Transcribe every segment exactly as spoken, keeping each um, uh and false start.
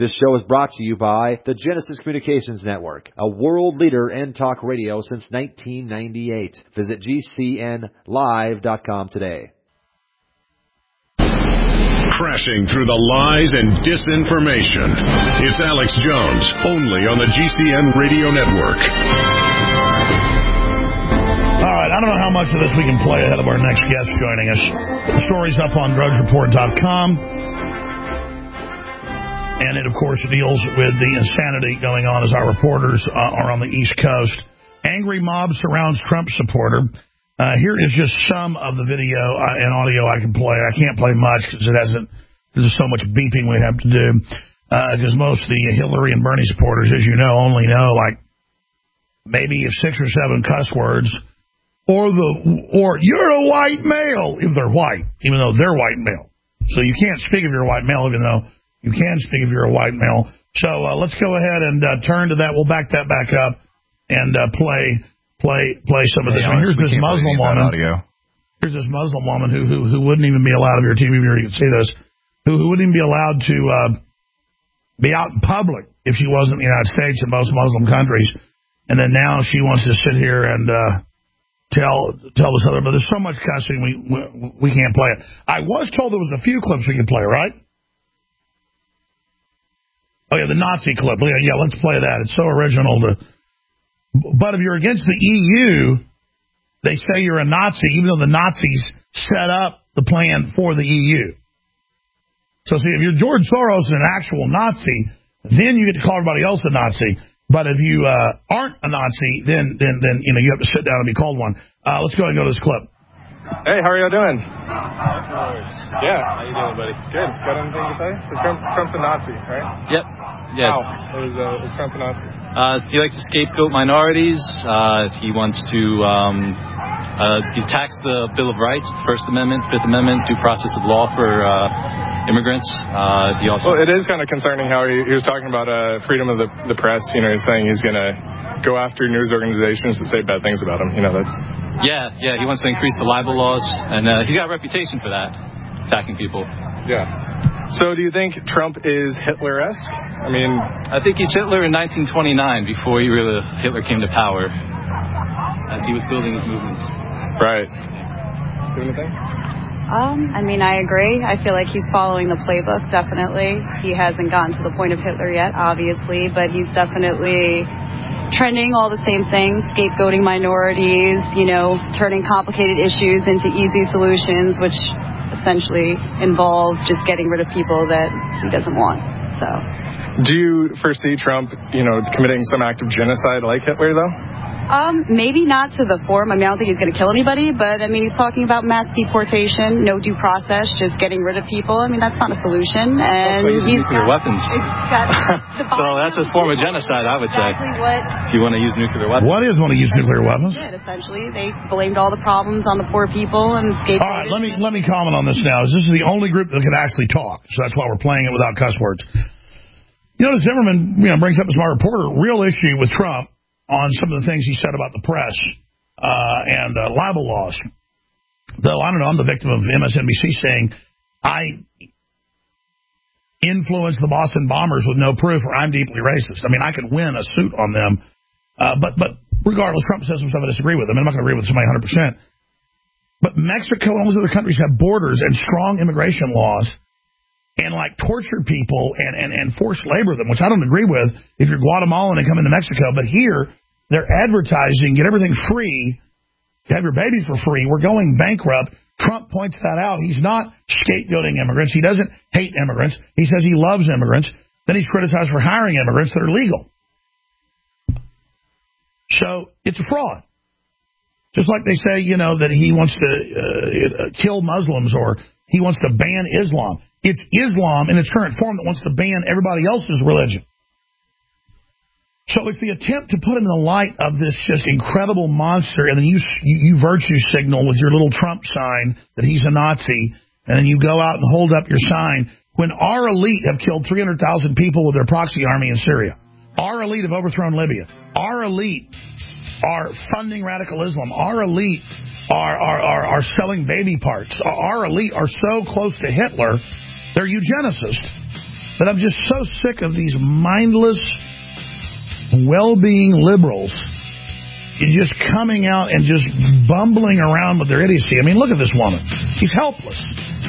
This show is brought to you by the Genesis Communications Network, a world leader in talk radio since nineteen ninety-eight. Visit G C N live dot com today. Crashing through the lies and disinformation. It's Alex Jones, only on the G C N Radio Network. All right, I don't know how much of this we can play ahead of our next guest joining us. The story's up on Drudge Report dot com. And it, of course, deals with the insanity going on as our reporters uh, are on the East Coast. Angry mob surrounds Trump supporter. Uh, here is just some of the video uh, and audio I can play. I can't play much because it hasn't. There's so much beeping we have to do. Because uh, most of the Hillary and Bernie supporters, as you know, only know like maybe six or seven cuss words, or the or you're a white male if they're white, even though they're white male. So you can't speak if you're a white male, even though you can speak if you're a white male. So uh, let's go ahead and uh, turn to that. We'll back that back up and uh, play. Play play some of this. Hey, I mean, here's Alex, this Muslim woman. Here's this Muslim woman who who who wouldn't even be allowed, if you're a T V viewer, you can see this, who, who wouldn't even be allowed to uh, be out in public if she wasn't in the United States in most Muslim countries. And then now she wants to sit here and uh, tell tell this other, but there's so much cussing we, we we can't play it. I was told there was a few clips we could play, right? Oh yeah, the Nazi clip. Yeah, yeah, let's play that. It's so original to. But if you're against the E U, they say you're a Nazi, even though the Nazis set up the plan for the E U. So, see, if you're George Soros and an actual Nazi, then you get to call everybody else a Nazi. But if you uh, aren't a Nazi, then, then, then you know you have to sit down and be called one. Uh, let's go ahead and go to this clip. Hey, how are y'all doing? Yeah. How you doing, buddy? Good. Got anything to say? So Trump, Trump's a Nazi, right? Yep. Yeah. How is, uh, is Trump a Nazi? Uh, he likes to scapegoat minorities. Uh, he wants to, um, uh, he attacks the Bill of Rights, the First Amendment, Fifth Amendment, due process of law for uh, immigrants. Uh, he also. Well, it is kind of concerning how he, he was talking about uh, freedom of the, the press. You know, he's saying he's going to go after news organizations that say bad things about him. You know, that's. Yeah, yeah. He wants to increase the libel laws, and uh, he's got a reputation for that, attacking people. Yeah. So do you think Trump is Hitler-esque? I mean, I think he's Hitler in nineteen twenty-nine, before he really, Hitler came to power, as he was building his movements. Right. Do anything? Um, I mean, I agree. I feel like he's following the playbook, definitely. He hasn't gotten to the point of Hitler yet, obviously, but he's definitely trending all the same things, scapegoating minorities, you know, turning complicated issues into easy solutions, which essentially involve just getting rid of people that he doesn't want. So, do you foresee Trump, you know, committing some act of genocide like Hitler, though? Um, maybe not to the form. I mean, I don't think he's going to kill anybody, but, I mean, he's talking about mass deportation, no due process, just getting rid of people. I mean, that's not a solution. And also he's nuclear got, weapons. So that's a form of genocide, I would exactly say. What, if you want to use nuclear weapons. What is want to use nuclear weapons? Did, essentially, they blamed all the problems on the poor people and scapegoated. All right, let me let me comment on this now. This is the only group that can actually talk, so that's why we're playing it without cuss words. You know, Zimmerman, you know, brings up as my reporter, real issue with Trump on some of the things he said about the press uh, and uh, libel laws. Though, I don't know, I'm the victim of M S N B C saying I influenced the Boston Bombers with no proof, or I'm deeply racist. I mean, I could win a suit on them. Uh, but but regardless, Trump says some stuff I disagree with. I mean, I'm not going to agree with somebody one hundred percent. But Mexico and all those other countries have borders and strong immigration laws and, like, torture people and, and, and forced labor them, which I don't agree with if you're Guatemalan and come into Mexico. But here, they're advertising, get everything free, have your baby for free. We're going bankrupt. Trump points that out. He's not scapegoating immigrants. He doesn't hate immigrants. He says he loves immigrants. Then he's criticized for hiring immigrants that are legal. So it's a fraud. Just like they say, you know, that he wants to uh, kill Muslims or he wants to ban Islam. It's Islam in its current form that wants to ban everybody else's religion. So it's the attempt to put him in the light of this just incredible monster, and then you, you, you virtue signal with your little Trump sign that he's a Nazi, and then you go out and hold up your sign when our elite have killed three hundred thousand people with their proxy army in Syria. Our elite have overthrown Libya. Our elite are funding radical Islam. Our elite are, are, are, are selling baby parts. Our elite are so close to Hitler, they're eugenicists. that I'm just so sick of these mindless, well-being liberals just coming out and just bumbling around with their idiocy. I mean, look at this woman. She's helpless.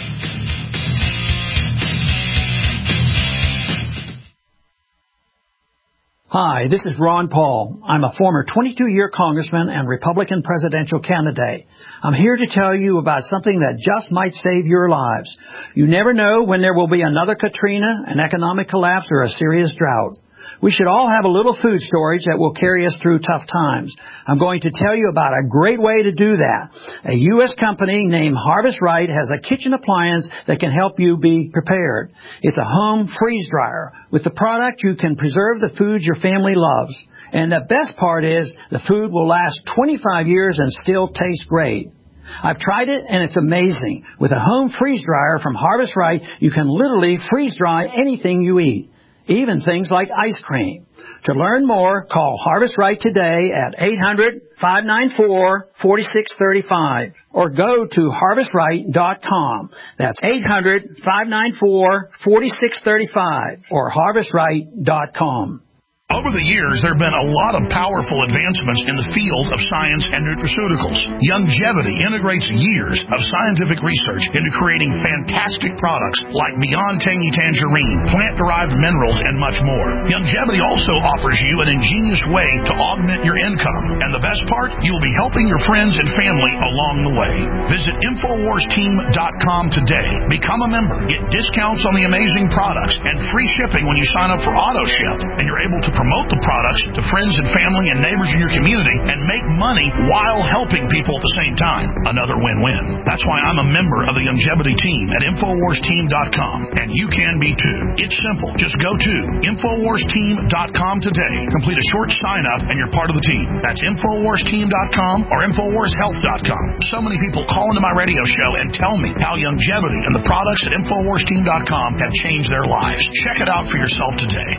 Hi, this is Ron Paul. I'm a former twenty-two-year congressman and Republican presidential candidate. I'm here to tell you about something that just might save your lives. You never know when there will be another Katrina, an economic collapse, or a serious drought. We should all have a little food storage that will carry us through tough times. I'm going to tell you about a great way to do that. A U S company named Harvest Right has a kitchen appliance that can help you be prepared. It's a home freeze dryer. With the product, you can preserve the foods your family loves. And the best part is the food will last twenty-five years and still taste great. I've tried it, and it's amazing. With a home freeze dryer from Harvest Right, you can literally freeze dry anything you eat, even things like ice cream. To learn more, call Harvest Right today at eight hundred, five nine four, four six three five or go to harvest right dot com. That's eight hundred, five nine four, four six three five or harvest right dot com. Over the years, there have been a lot of powerful advancements in the field of science and nutraceuticals. Youngevity integrates years of scientific research into creating fantastic products like Beyond Tangy Tangerine, plant-derived minerals, and much more. Youngevity also offers you an ingenious way to augment your income. And the best part, you will be helping your friends and family along the way. Visit infowars team dot com today. Become a member. Get discounts on the amazing products and free shipping when you sign up for AutoShip. And you're able to promote the products to friends and family and neighbors in your community and make money while helping people at the same time. Another win-win. That's why I'm a member of the Youngevity team at infowars team dot com, and you can be too. It's simple. Just go to infowars team dot com today. Complete a short sign-up, and you're part of the team. That's infowars team dot com or infowars health dot com. So many people call into my radio show and tell me how Youngevity and the products at infowars team dot com have changed their lives. Check it out for yourself today.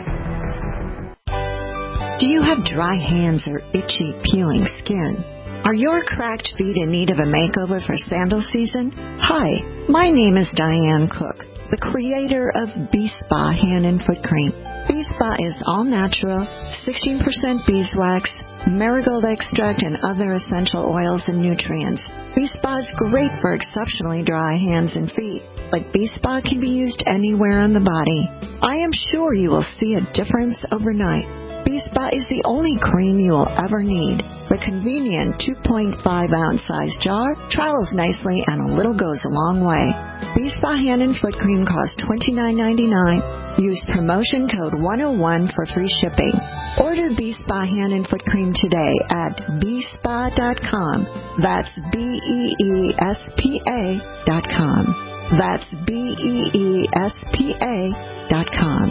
Do you have dry hands or itchy, peeling skin? Are your cracked feet in need of a makeover for sandal season? Hi, my name is Diane Cook, the creator of B-Spa Hand and Foot Cream. B-Spa is all natural, sixteen percent beeswax, marigold extract, and other essential oils and nutrients. B-Spa is great for exceptionally dry hands and feet, but B-Spa can be used anywhere on the body. I am sure you will see a difference overnight. B-Spa is the only cream you will ever need. The convenient two point five ounce size jar travels nicely, and a little goes a long way. B-Spa Hand and Foot Cream costs twenty-nine ninety-nine. Use promotion code one oh one for free shipping. Order B-Spa Hand and Foot Cream today at b spa dot com. That's B E E S P A dot com. That's B E E S P A dot com.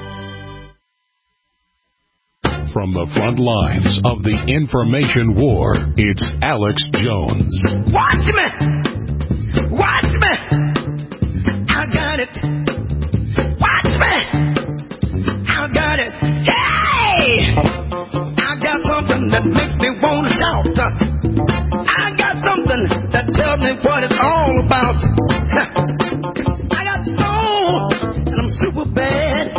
From the front lines of the information war, it's Alex Jones. Watch me! Watch me! I got it! Watch me! I got it! Hey! I got something that makes me want to shout. I got something that tells me what it's all about. I got soul, and I'm super bad.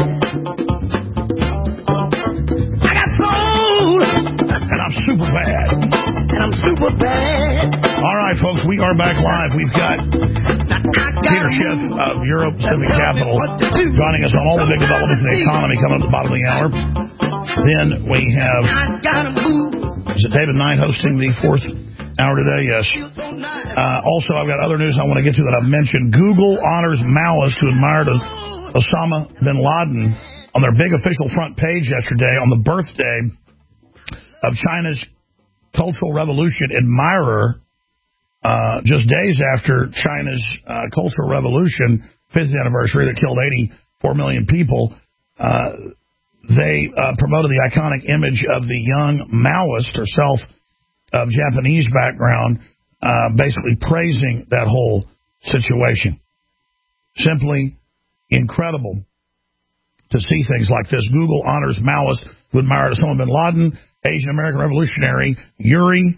And I'm super bad. And I'm super bad. All right, folks, we are back live. We've got Peter Schiff of Euro Pacific Capital joining us on all the big developments in the economy coming up at the bottom of the hour. Then we have is it David Knight hosting the fourth hour today? Yes. Uh, also, I've got other news I want to get to that I've mentioned. Google honors Maoists who admired Osama bin Laden on their big official front page yesterday on the birthday of China's Cultural Revolution admirer, uh, just days after China's uh, Cultural Revolution, fiftieth anniversary that killed eighty-four million people. Uh, they uh, promoted the iconic image of the young Maoist, herself of Japanese background, uh, basically praising that whole situation. Simply incredible to see things like this. Google honors Maoists who admired Osama bin Laden. Asian American revolutionary Yuri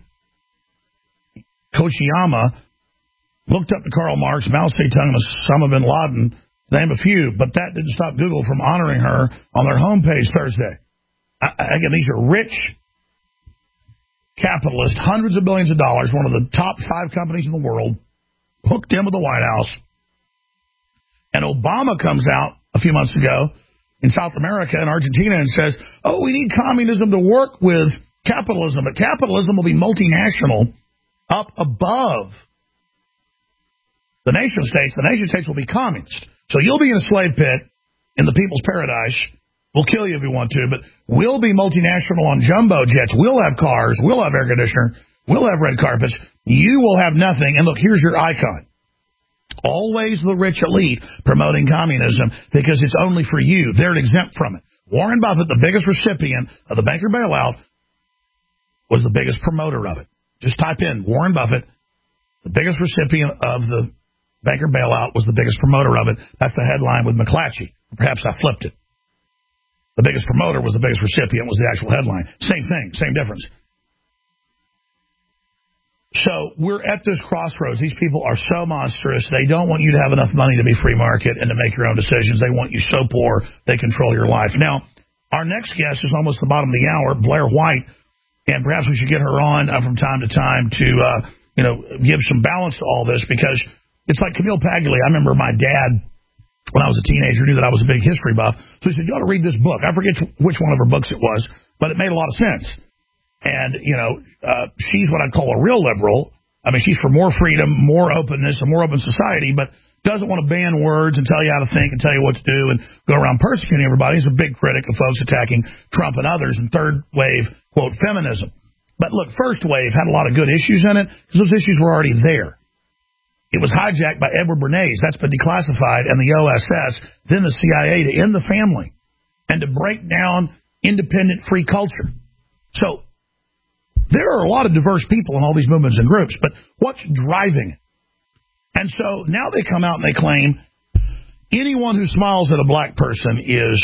Kochiyama looked up to Karl Marx, Mao Zedong, and Osama bin Laden name a few, but that didn't stop Google from honoring her on their homepage Thursday. I, again, these are rich capitalists, hundreds of billions of dollars, one of the top five companies in the world, hooked in with the White House. And Obama comes out a few months ago in South America and Argentina and says, oh, we need communism to work with capitalism, but capitalism will be multinational up above the nation states. The nation states will be communist. So you'll be in a slave pit in the people's paradise. We'll kill you if we want to, but we'll be multinational on jumbo jets. We'll have cars. We'll have air conditioner. We'll have red carpets. You will have nothing. And look, here's your icon. Always the rich elite promoting communism because it's only for you. They're exempt from it. Warren Buffett, the biggest recipient of the banker bailout, was the biggest promoter of it. Just type in Warren Buffett, the biggest recipient of the banker bailout was the biggest promoter of it. That's the headline with McClatchy. Perhaps I flipped it. The biggest promoter was the biggest recipient was the actual headline. Same thing, same difference. So we're at this crossroads. These people are so monstrous. They don't want you to have enough money to be free market and to make your own decisions. They want you so poor they control your life. Now, our next guest is almost the bottom of the hour, Blair White, and perhaps we should get her on uh, from time to time to, uh, you know, give some balance to all this because it's like Camille Paglia. I remember my dad, when I was a teenager, knew that I was a big history buff. So he said, you ought to read this book. I forget which one of her books it was, but it made a lot of sense. And, you know, uh, she's what I'd call a real liberal. I mean, she's for more freedom, more openness, a more open society, but doesn't want to ban words and tell you how to think and tell you what to do and go around persecuting everybody. He's a big critic of folks attacking Trump and others and third wave, quote, feminism. But look, first wave had a lot of good issues in it because those issues were already there. It was hijacked by Edward Bernays. That's been declassified, and the O S S, then the C I A, to end the family and to break down independent free culture. So there are a lot of diverse people in all these movements and groups, but what's driving it? And so now they come out and they claim anyone who smiles at a black person is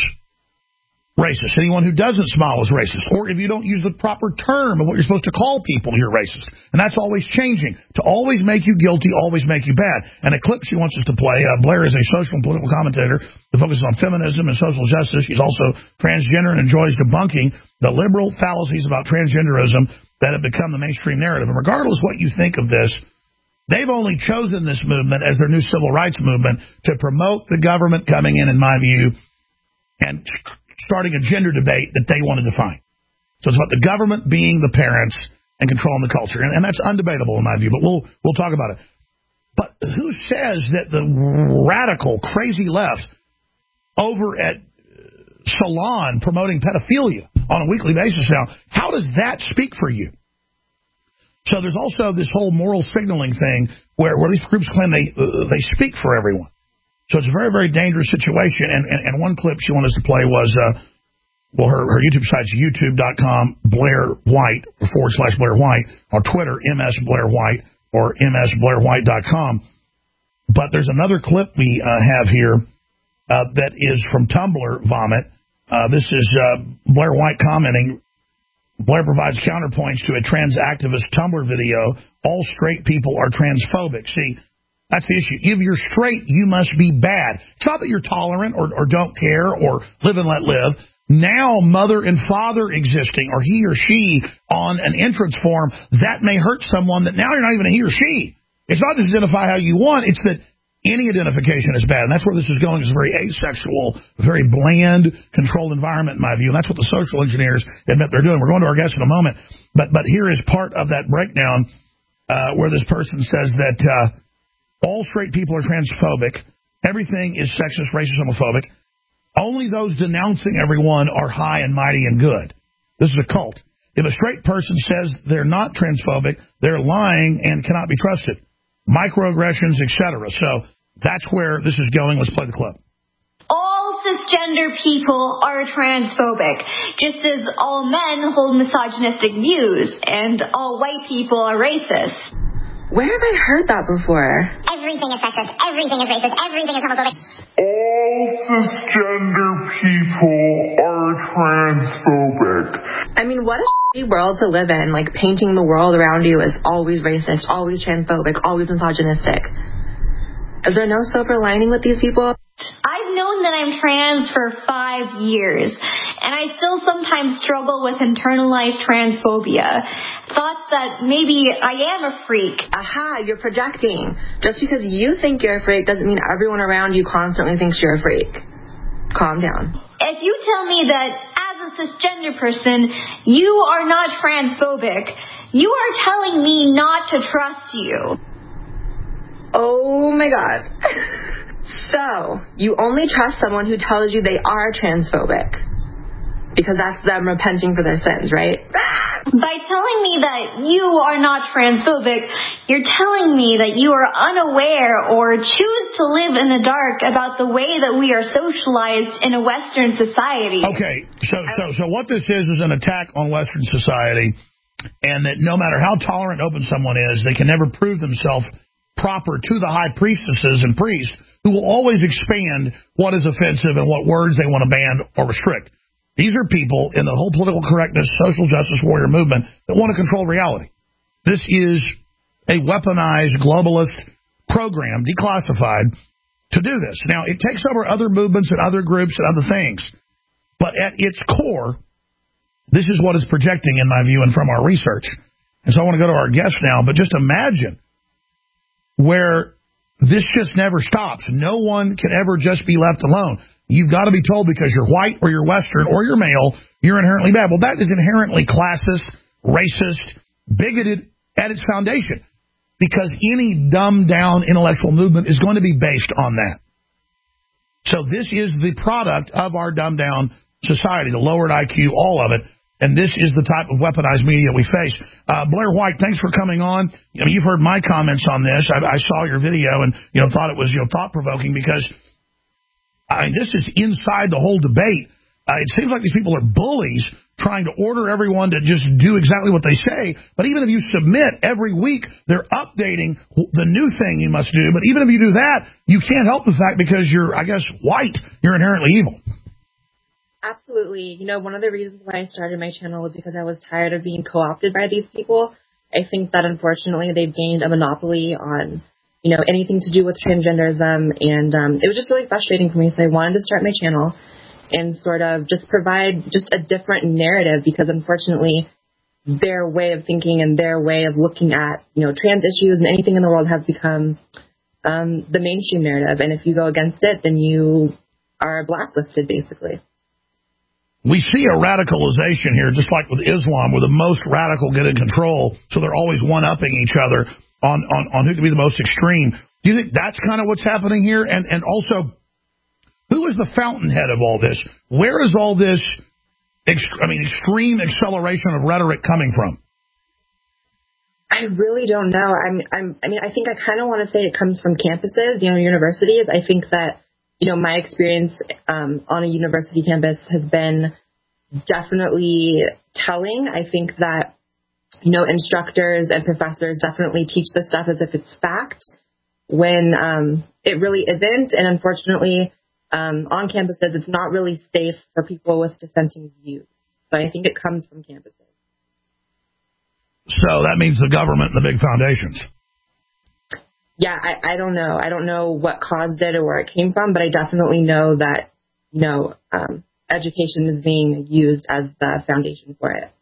racist. Anyone who doesn't smile is racist. Or if you don't use the proper term of what you're supposed to call people, you're racist. And that's always changing. To always make you guilty, always make you bad. And a clip she wants us to play, uh, Blair is a social and political commentator that focuses on feminism and social justice. She's also transgender and enjoys debunking the liberal fallacies about transgenderism that have become the mainstream narrative. And regardless what you think of this, they've only chosen this movement as their new civil rights movement to promote the government coming in, in my view, and starting a gender debate that they want to define. So it's about the government being the parents and controlling the culture. And, and that's undebatable in my view, but we'll we'll talk about it. But who says that the radical, crazy left over at Salon promoting pedophilia on a weekly basis now, how does that speak for you? So there's also this whole moral signaling thing where, where these groups claim they uh, they speak for everyone. So it's a very, very dangerous situation. And, and, and one clip she wanted us to play was, uh, well, her, her YouTube site's youtube.com Blair White, or forward slash Blair White, or Twitter, M S Blair White, or M S Blair White dot com. But there's another clip we uh, have here uh, that is from Tumblr Vomit. Uh, this is uh, Blair White commenting, Blair provides counterpoints to a trans activist Tumblr video. All straight people are transphobic. See, that's the issue. If you're straight, you must be bad. It's not that you're tolerant or, or don't care or live and let live. Now, mother and father existing, or he or she on an entrance form, that may hurt someone that now you're not even a he or she. It's not to identify how you want. It's that any identification is bad. And that's where this is going. It's a very asexual, very bland, controlled environment, in my view. And that's what the social engineers admit they're doing. We're going to our guest in a moment. But but here is part of that breakdown uh, where this person says that uh, all straight people are transphobic. Everything is sexist, racist, homophobic. Only those denouncing everyone are high and mighty and good. This is a cult. If a straight person says they're not transphobic, they're lying and cannot be trusted. Microaggressions, et cetera. So that's where this is going. Let's play the clip. All cisgender people are transphobic, just as all men hold misogynistic views, and all white people are racist. Where have I heard that before? Everything is sexist, everything is racist, everything is homophobic. All cisgender people are transphobic. I mean, what a shitty world to live in, like painting the world around you as always racist, always transphobic, always misogynistic. Is there no silver lining with these people? I've known that I'm trans for five years, and I still sometimes struggle with internalized transphobia. Thoughts that maybe I am a freak. Aha, you're projecting. Just because you think you're a freak doesn't mean everyone around you constantly thinks you're a freak. Calm down. If you tell me that as a cisgender person, you are not transphobic, you are telling me not to trust you. Oh my God. So, you only trust someone who tells you they are transphobic. Because that's them repenting for their sins, right? By telling me that you are not transphobic, you're telling me that you are unaware or choose to live in the dark about the way that we are socialized in a Western society. Okay, so so so what this is is an attack on Western society, and that no matter how tolerant and open someone is, they can never prove themselves proper to the high priestesses and priests who will always expand what is offensive and what words they want to ban or restrict. These are people in the whole political correctness, social justice warrior movement that want to control reality. This is a weaponized globalist program, declassified, to do this. Now, it takes over other movements and other groups and other things, but at its core, this is what it's projecting, in my view, and from our research. And so I want to go to our guest now, but just imagine where this just never stops. No one can ever just be left alone. You've got to be told because you're white or you're Western or you're male, you're inherently bad. Well, that is inherently classist, racist, bigoted at its foundation, because any dumbed-down intellectual movement is going to be based on that. So this is the product of our dumbed-down society, the lowered I Q, all of it, and this is the type of weaponized media we face. Uh, Blair White, thanks for coming on. You know, you've heard my comments on this. I, I saw your video and you know thought it was you know thought-provoking because I mean, this is inside the whole debate. Uh, it seems like these people are bullies trying to order everyone to just do exactly what they say. But even if you submit every week, they're updating the new thing you must do. But even if you do that, you can't help the fact because you're, I guess, white, you're inherently evil. Absolutely. You know, one of the reasons why I started my channel was because I was tired of being co-opted by these people. I think that, unfortunately, they've gained a monopoly on you know, anything to do with transgenderism, and um, it was just really frustrating for me, so I wanted to start my channel and sort of just provide just a different narrative, because unfortunately their way of thinking and their way of looking at, you know, trans issues and anything in the world has become um, the mainstream narrative, and if you go against it, then you are blacklisted, basically. We see a radicalization here, just like with Islam, where the most radical get in control, so they're always one-upping each other on, on, on who can be the most extreme. Do you think that's kind of what's happening here? And, and also, who is the fountainhead of all this? Where is all this, ext- I mean, extreme acceleration of rhetoric coming from? I really don't know. I'm, I'm, I mean, I think I kind of want to say it comes from campuses, you know, universities. I think that, you know, my experience um, on a university campus has been definitely telling. I think that, you know, instructors and professors definitely teach this stuff as if it's fact when um, it really isn't. And unfortunately, um, on campuses, it's not really safe for people with dissenting views. So I think it comes from campuses. So that means the government and the big foundations. Yeah, I, I don't know. I don't know what caused it or where it came from, but I definitely know that, you know, um, education is being used as the foundation for it.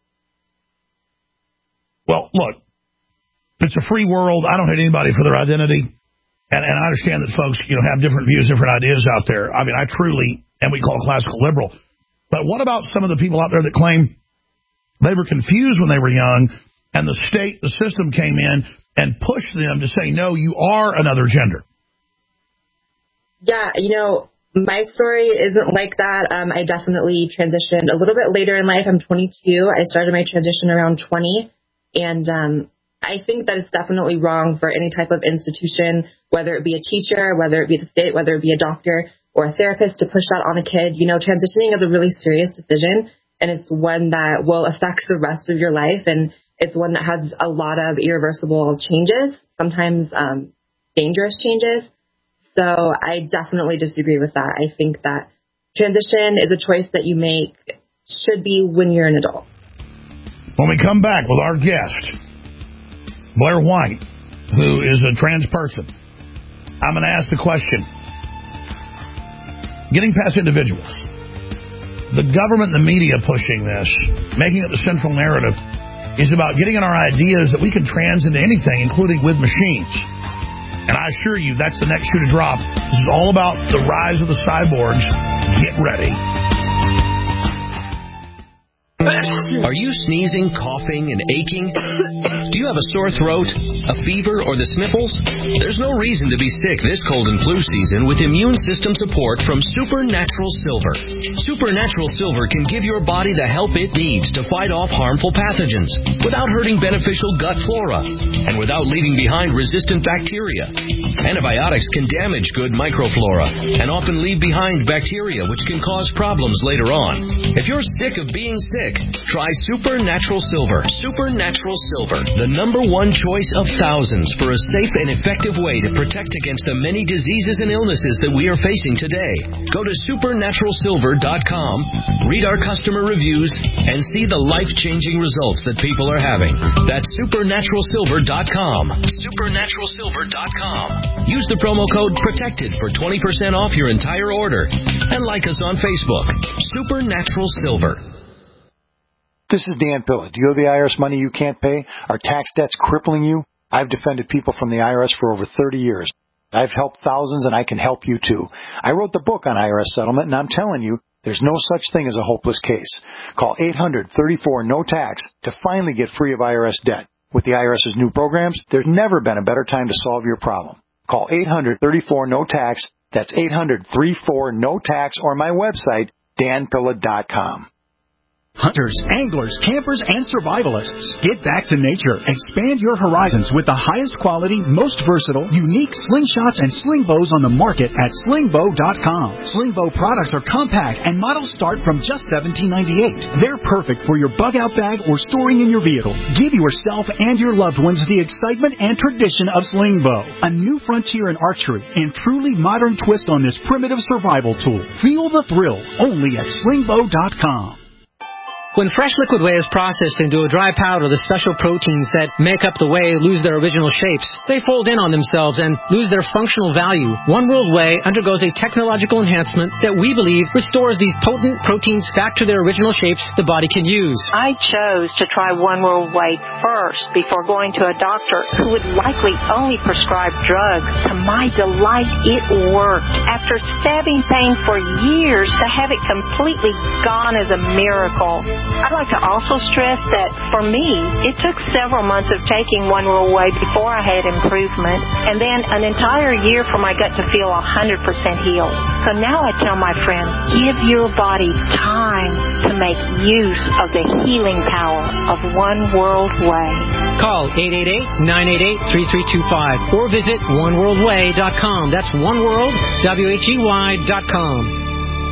Well, look, it's a free world. I don't hate anybody for their identity. And, and I understand that folks, you know, have different views, different ideas out there. I mean, I truly, and we call classical liberal. But what about some of the people out there that claim they were confused when they were young and the state, the system came in and pushed them to say, no, you are another gender? Yeah, you know, my story isn't like that. Um, I definitely transitioned a little bit later in life. I'm twenty-two. I started my transition around twenty. And um, I think that it's definitely wrong for any type of institution, whether it be a teacher, whether it be the state, whether it be a doctor or a therapist, to push that on a kid. You know, transitioning is a really serious decision, and it's one that will affect the rest of your life. And it's one that has a lot of irreversible changes, sometimes um, dangerous changes. So I definitely disagree with that. I think that transition is a choice that you make, should be when you're an adult. When we come back with our guest, Blair White, who is a trans person, I'm going to ask the question, getting past individuals. The government and the media pushing this, making it the central narrative, is about getting in our ideas that we can trans into anything, including with machines. And I assure you, that's the next shoe to drop. This is all about the rise of the cyborgs. Get ready. Are you sneezing, coughing, and aching? Do you have a sore throat, a fever, or the sniffles? There's no reason to be sick this cold and flu season with immune system support from Supernatural Silver. Supernatural Silver can give your body the help it needs to fight off harmful pathogens without hurting beneficial gut flora and without leaving behind resistant bacteria. Antibiotics can damage good microflora and often leave behind bacteria which can cause problems later on. If you're sick of being sick, try Supernatural Silver. Supernatural Silver, the number one choice of thousands for a safe and effective way to protect against the many diseases and illnesses that we are facing today. Go to supernatural silver dot com, read our customer reviews, and see the life-changing results that people are having. That's supernatural silver dot com. supernatural silver dot com. Use the promo code PROTECTED for twenty percent off your entire order. And like us on Facebook. Supernatural Silver. This is Dan Pilla. Do you owe the I R S money you can't pay? Are tax debts crippling you? I've defended people from the I R S for over thirty years. I've helped thousands, and I can help you too. I wrote the book on I R S settlement, and I'm telling you, there's no such thing as a hopeless case. Call eight hundred, thirty-four, no tax to finally get free of I R S debt. With the IRS's new programs, there's never been a better time to solve your problem. Call eight hundred, thirty-four, no tax. That's eight hundred, thirty-four, no tax, or my website, dan pilla dot com. Hunters, anglers, campers, and survivalists. Get back to nature. Expand your horizons with the highest quality, most versatile, unique slingshots and sling bows on the market at sling bow dot com. Sling bow products are compact and models start from just seventeen ninety-eight. They're perfect for your bug-out bag or storing in your vehicle. Give yourself and your loved ones the excitement and tradition of sling bow. A new frontier in archery and truly modern twist on this primitive survival tool. Feel the thrill only at sling bow dot com. When fresh liquid whey is processed into a dry powder, the special proteins that make up the whey lose their original shapes. They fold in on themselves and lose their functional value. One World Whey undergoes a technological enhancement that we believe restores these potent proteins back to their original shapes the body can use. I chose to try One World Whey first before going to a doctor who would likely only prescribe drugs. To my delight, it worked. After stabbing pain for years, to have it completely gone is a miracle. I'd like to also stress that, for me, it took several months of taking One World Whey before I had improvement, and then an entire year for my gut to feel one hundred percent healed. So now I tell my friends, give your body time to make use of the healing power of One World Whey. Call eight eight eight, nine eight eight, three three two five or visit one world way dot com. That's oneworld, W H E Y dot com.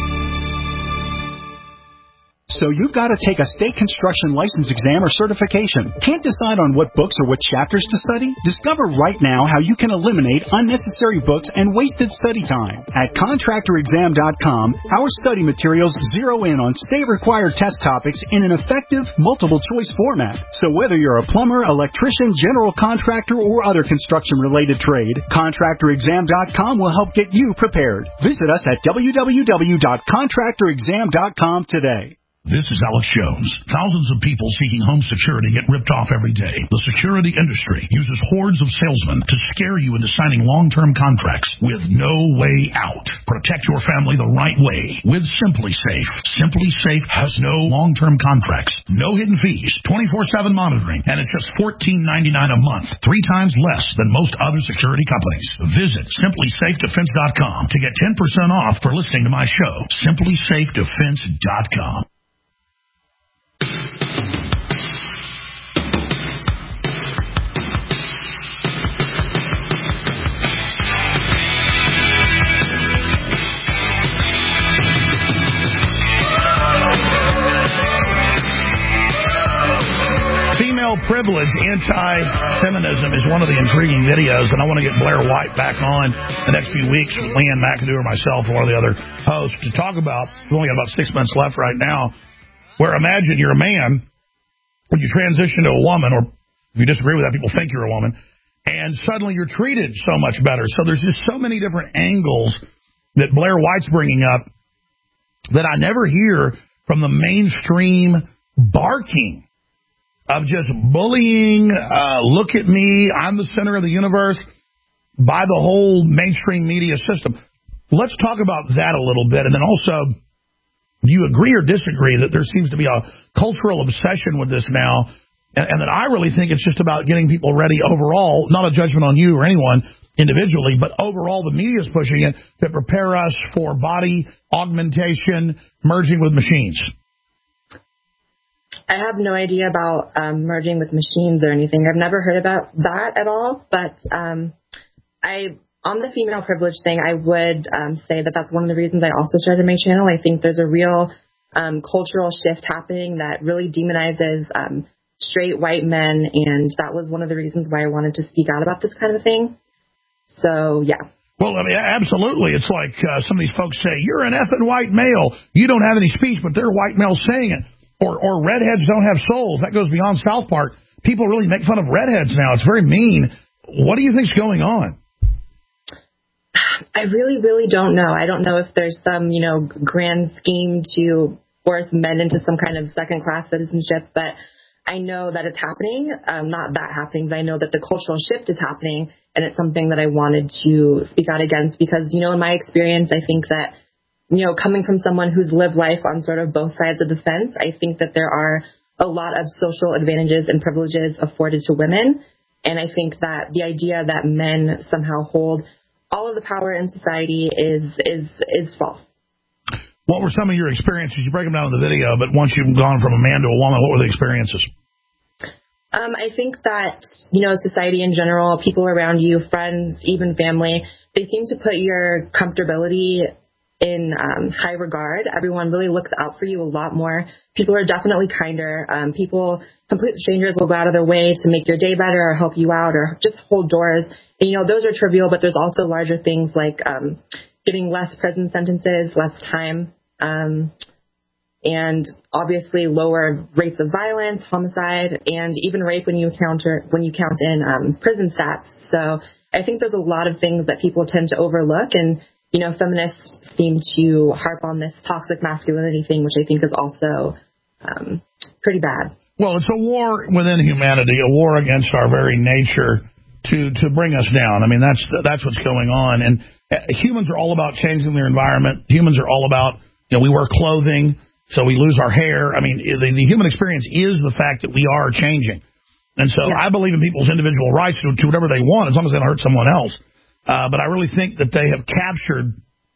So you've got to take a state construction license exam or certification. Can't decide on what books or what chapters to study? Discover right now how you can eliminate unnecessary books and wasted study time. At contractor exam dot com, our study materials zero in on state-required test topics in an effective, multiple-choice format. So whether you're a plumber, electrician, general contractor, or other construction-related trade, contractor exam dot com will help get you prepared. Visit us at w w w dot contractor exam dot com today. This is Alex Jones. Thousands of people seeking home security get ripped off every day. The security industry uses hordes of salesmen to scare you into signing long-term contracts with no way out. Protect your family the right way with SimpliSafe. SimpliSafe has no long-term contracts, no hidden fees, twenty-four seven monitoring, and it's just fourteen ninety-nine a month, three times less than most other security companies. Visit simply safe defense dot com to get ten percent off for listening to my show. simply safe defense dot com. Female privilege, anti-feminism is one of the intriguing videos, and I want to get Blair White back on the next few weeks with Leanne McAdoo or myself or one of the other hosts to talk about. We've only got about six months left right now, where imagine you're a man, when you transition to a woman, or if you disagree with that, people think you're a woman, and suddenly you're treated so much better. So there's just so many different angles that Blair White's bringing up that I never hear from the mainstream barking of just bullying, uh, look at me, I'm the center of the universe, by the whole mainstream media system. Let's talk about that a little bit. And then also, do you agree or disagree that there seems to be a cultural obsession with this now, and, and that I really think it's just about getting people ready overall, not a judgment on you or anyone individually, but overall the media is pushing it to prepare us for body augmentation, merging with machines? I have no idea about um, merging with machines or anything. I've never heard about that at all. But um, I, on the female privilege thing, I would um, say that that's one of the reasons I also started my channel. I think there's a real um, cultural shift happening that really demonizes um, straight white men, and that was one of the reasons why I wanted to speak out about this kind of thing. So, yeah. Well, I mean, absolutely. It's like uh, some of these folks say, you're an effing white male. You don't have any speech, but they're white males saying it. Or, or redheads don't have souls. That goes beyond South Park. People really make fun of redheads now. It's very mean. What do you think's going on? I really, really don't know. I don't know if there's some, you know, grand scheme to force men into some kind of second-class citizenship, but I know that it's happening. Um, not that happening, but I know that the cultural shift is happening, and it's something that I wanted to speak out against because, you know, in my experience, I think that, you know, coming from someone who's lived life on sort of both sides of the fence, I think that there are a lot of social advantages and privileges afforded to women. And I think that the idea that men somehow hold all of the power in society is is is false. What were some of your experiences? You break them down in the video, but once you've gone from a man to a woman, what were the experiences? Um, I think that, you know, society in general, people around you, friends, even family, they seem to put your comfortability in um, high regard. Everyone really looks out for you a lot more. People are definitely kinder. Um, people, complete strangers will go out of their way to make your day better or help you out or just hold doors. And, you know, those are trivial, but there's also larger things like um, getting less prison sentences, less time, um, and obviously lower rates of violence, homicide, and even rape when you counter when you count in um, prison stats. So I think there's a lot of things that people tend to overlook, and you know, feminists seem to harp on this toxic masculinity thing, which I think is also um, pretty bad. Well, it's a war within humanity, a war against our very nature to, to bring us down. I mean, that's that's what's going on. And humans are all about changing their environment. Humans are all about, you know, we wear clothing, so we lose our hair. I mean, the, the human experience is the fact that we are changing. And so yeah. I believe in people's individual rights to, to whatever they want, as long as they don't hurt someone else. Uh, but I really think that they have captured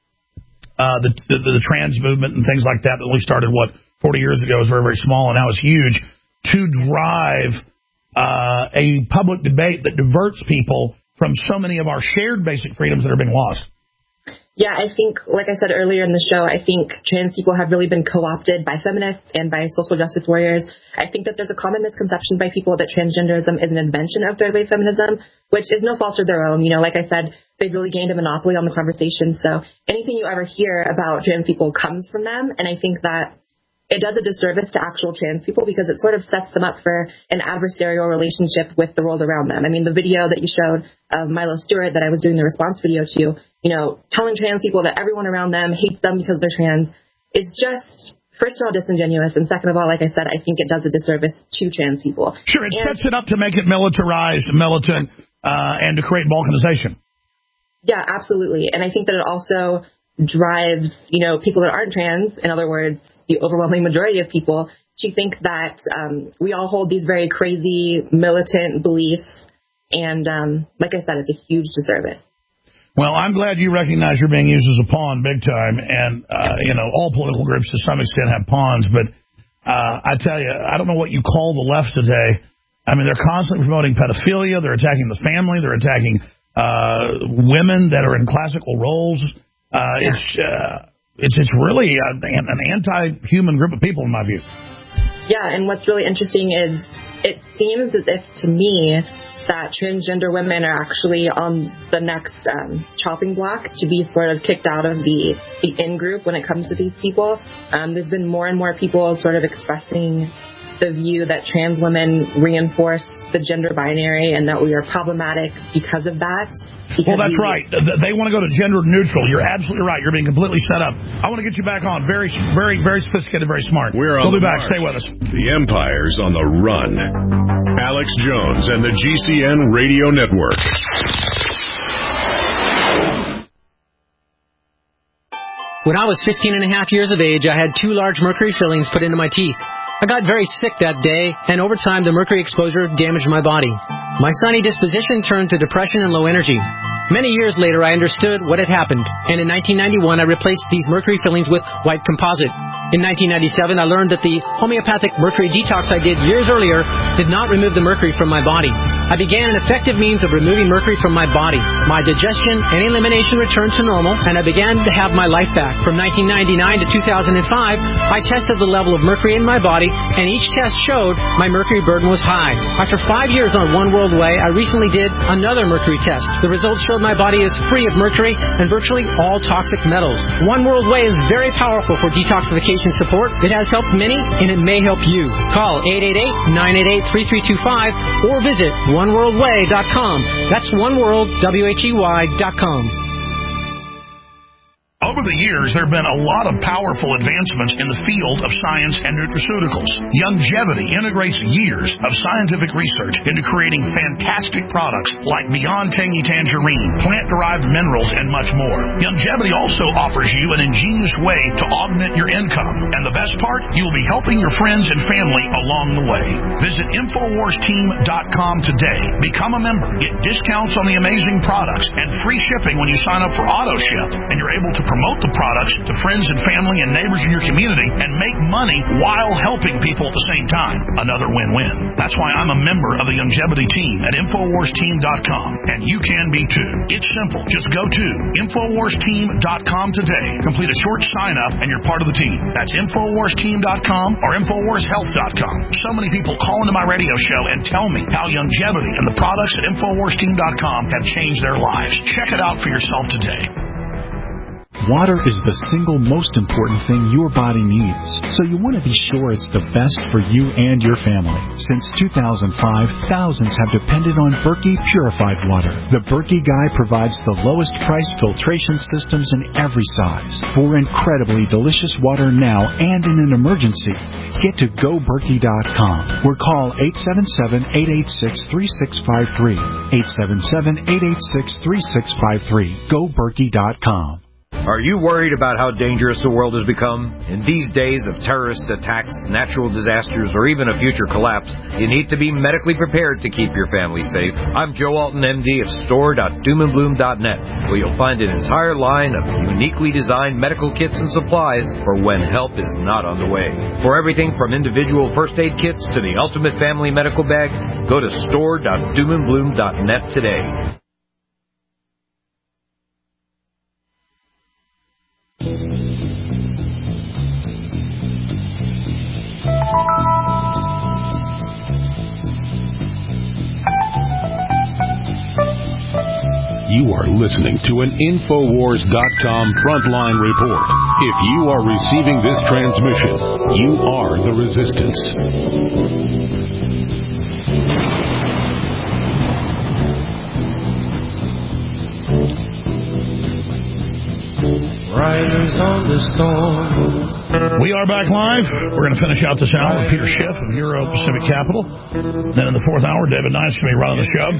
uh, the, the the trans movement and things like that that only started, what, forty years ago, was very, very small, and now it's huge, to drive uh, a public debate that diverts people from so many of our shared basic freedoms that are being lost. Yeah, I think, like I said earlier in the show, I think trans people have really been co-opted by feminists and by social justice warriors. I think that there's a common misconception by people that transgenderism is an invention of third wave feminism, which is no fault of their own. You know, like I said, they've really gained a monopoly on the conversation. So anything you ever hear about trans people comes from them. And I think that it does a disservice to actual trans people because it sort of sets them up for an adversarial relationship with the world around them. I mean, the video that you showed of Milo Stewart that I was doing the response video to, you know, telling trans people that everyone around them hates them because they're trans is just, first of all, disingenuous. And second of all, like I said, I think it does a disservice to trans people. Sure, it and, sets it up to make it militarized, militant, uh, and to create balkanization. Yeah, absolutely. And I think that it also drives, you know, people that aren't trans, in other words, the overwhelming majority of people, to think that um, we all hold these very crazy militant beliefs. And um, like I said, it's a huge disservice. Well, I'm glad you recognize you're being used as a pawn big time. And, uh, you know, all political groups to some extent have pawns. But uh, I tell you, I don't know what you call the left today. I mean, they're constantly promoting pedophilia. They're attacking the family. They're attacking uh, women that are in classical roles. Uh, yeah. It's uh, it's it's really a, an anti-human group of people, in my view. Yeah, and what's really interesting is it seems as if, to me, that transgender women are actually on the next um, chopping block to be sort of kicked out of the, the in-group when it comes to these people. Um, there's been more and more people sort of expressing the view that trans women reinforce the gender binary and that we are problematic because of that. Because well, that's we, right. They want to go to gender neutral. You're absolutely right. You're being completely set up. I want to get you back on. Very, very, very sophisticated, very smart. We're on we'll be the back. mark. Stay with us. The Empire's on the run. Alex Jones and the G C N Radio Network. When I was fifteen and a half years of age, I had two large mercury fillings put into my teeth. I got very sick that day, and over time, the mercury exposure damaged my body. My sunny disposition turned to depression and low energy. Many years later, I understood what had happened, and in nineteen ninety-one, I replaced these mercury fillings with white composite. In nineteen ninety-seven, I learned that the homeopathic mercury detox I did years earlier did not remove the mercury from my body. I began an effective means of removing mercury from my body. My digestion and elimination returned to normal, and I began to have my life back. From nineteen ninety-nine to two thousand five, I tested the level of mercury in my body, and each test showed my mercury burden was high. After five years on One World Way, I recently did another mercury test. The results showed my body is free of mercury and virtually all toxic metals. One World Way is very powerful for detoxification support. It has helped many, and it may help you. Call eight eight eight, nine eight eight, three three two five or visit one world way dot com. That's oneworld, W H E Y dot com. Over the years, there have been a lot of powerful advancements in the field of science and nutraceuticals. Youngevity integrates years of scientific research into creating fantastic products like Beyond Tangy Tangerine, plant-derived minerals, and much more. Youngevity also offers you an ingenious way to augment your income. And the best part, you will be helping your friends and family along the way. Visit Infowars Team dot com today. Become a member. Get discounts on the amazing products and free shipping when you sign up for AutoShip. And you're able to promote the products to friends and family and neighbors in your community and make money while helping people at the same time. Another win-win. That's why I'm a member of the Youngevity team at Infowars Team dot com, and you can be too. It's simple. Just go to Infowars Team dot com today. Complete a short sign-up, and you're part of the team. That's Infowars Team dot com or Infowars Health dot com. So many people call into my radio show and tell me how Youngevity and the products at Infowars Team dot com have changed their lives. Check it out for yourself today. Water is the single most important thing your body needs, so you want to be sure it's the best for you and your family. Since two thousand five, thousands have depended on Berkey purified water. The Berkey Guy provides the lowest price filtration systems in every size. For incredibly delicious water now and in an emergency, get to go berkey dot com or call eight seven seven, eight eight six, three six five three. eight seven seven, eight eight six, three six five three. go berkey dot com. Are you worried about how dangerous the world has become? In these days of terrorist attacks, natural disasters, or even a future collapse, you need to be medically prepared to keep your family safe. I'm Joe Alton, M D of store dot doom and bloom dot net, where you'll find an entire line of uniquely designed medical kits and supplies for when help is not on the way. For everything from individual first aid kits to the ultimate family medical bag, go to store dot doom and bloom dot net today. You are listening to an Infowars dot com Frontline Report. If you are receiving this transmission, you are the resistance. Riders on the storm. We are back live. We're going to finish out this hour with Peter Schiff of Euro Pacific Capital. Then in the fourth hour, David Knight's going to be running the show.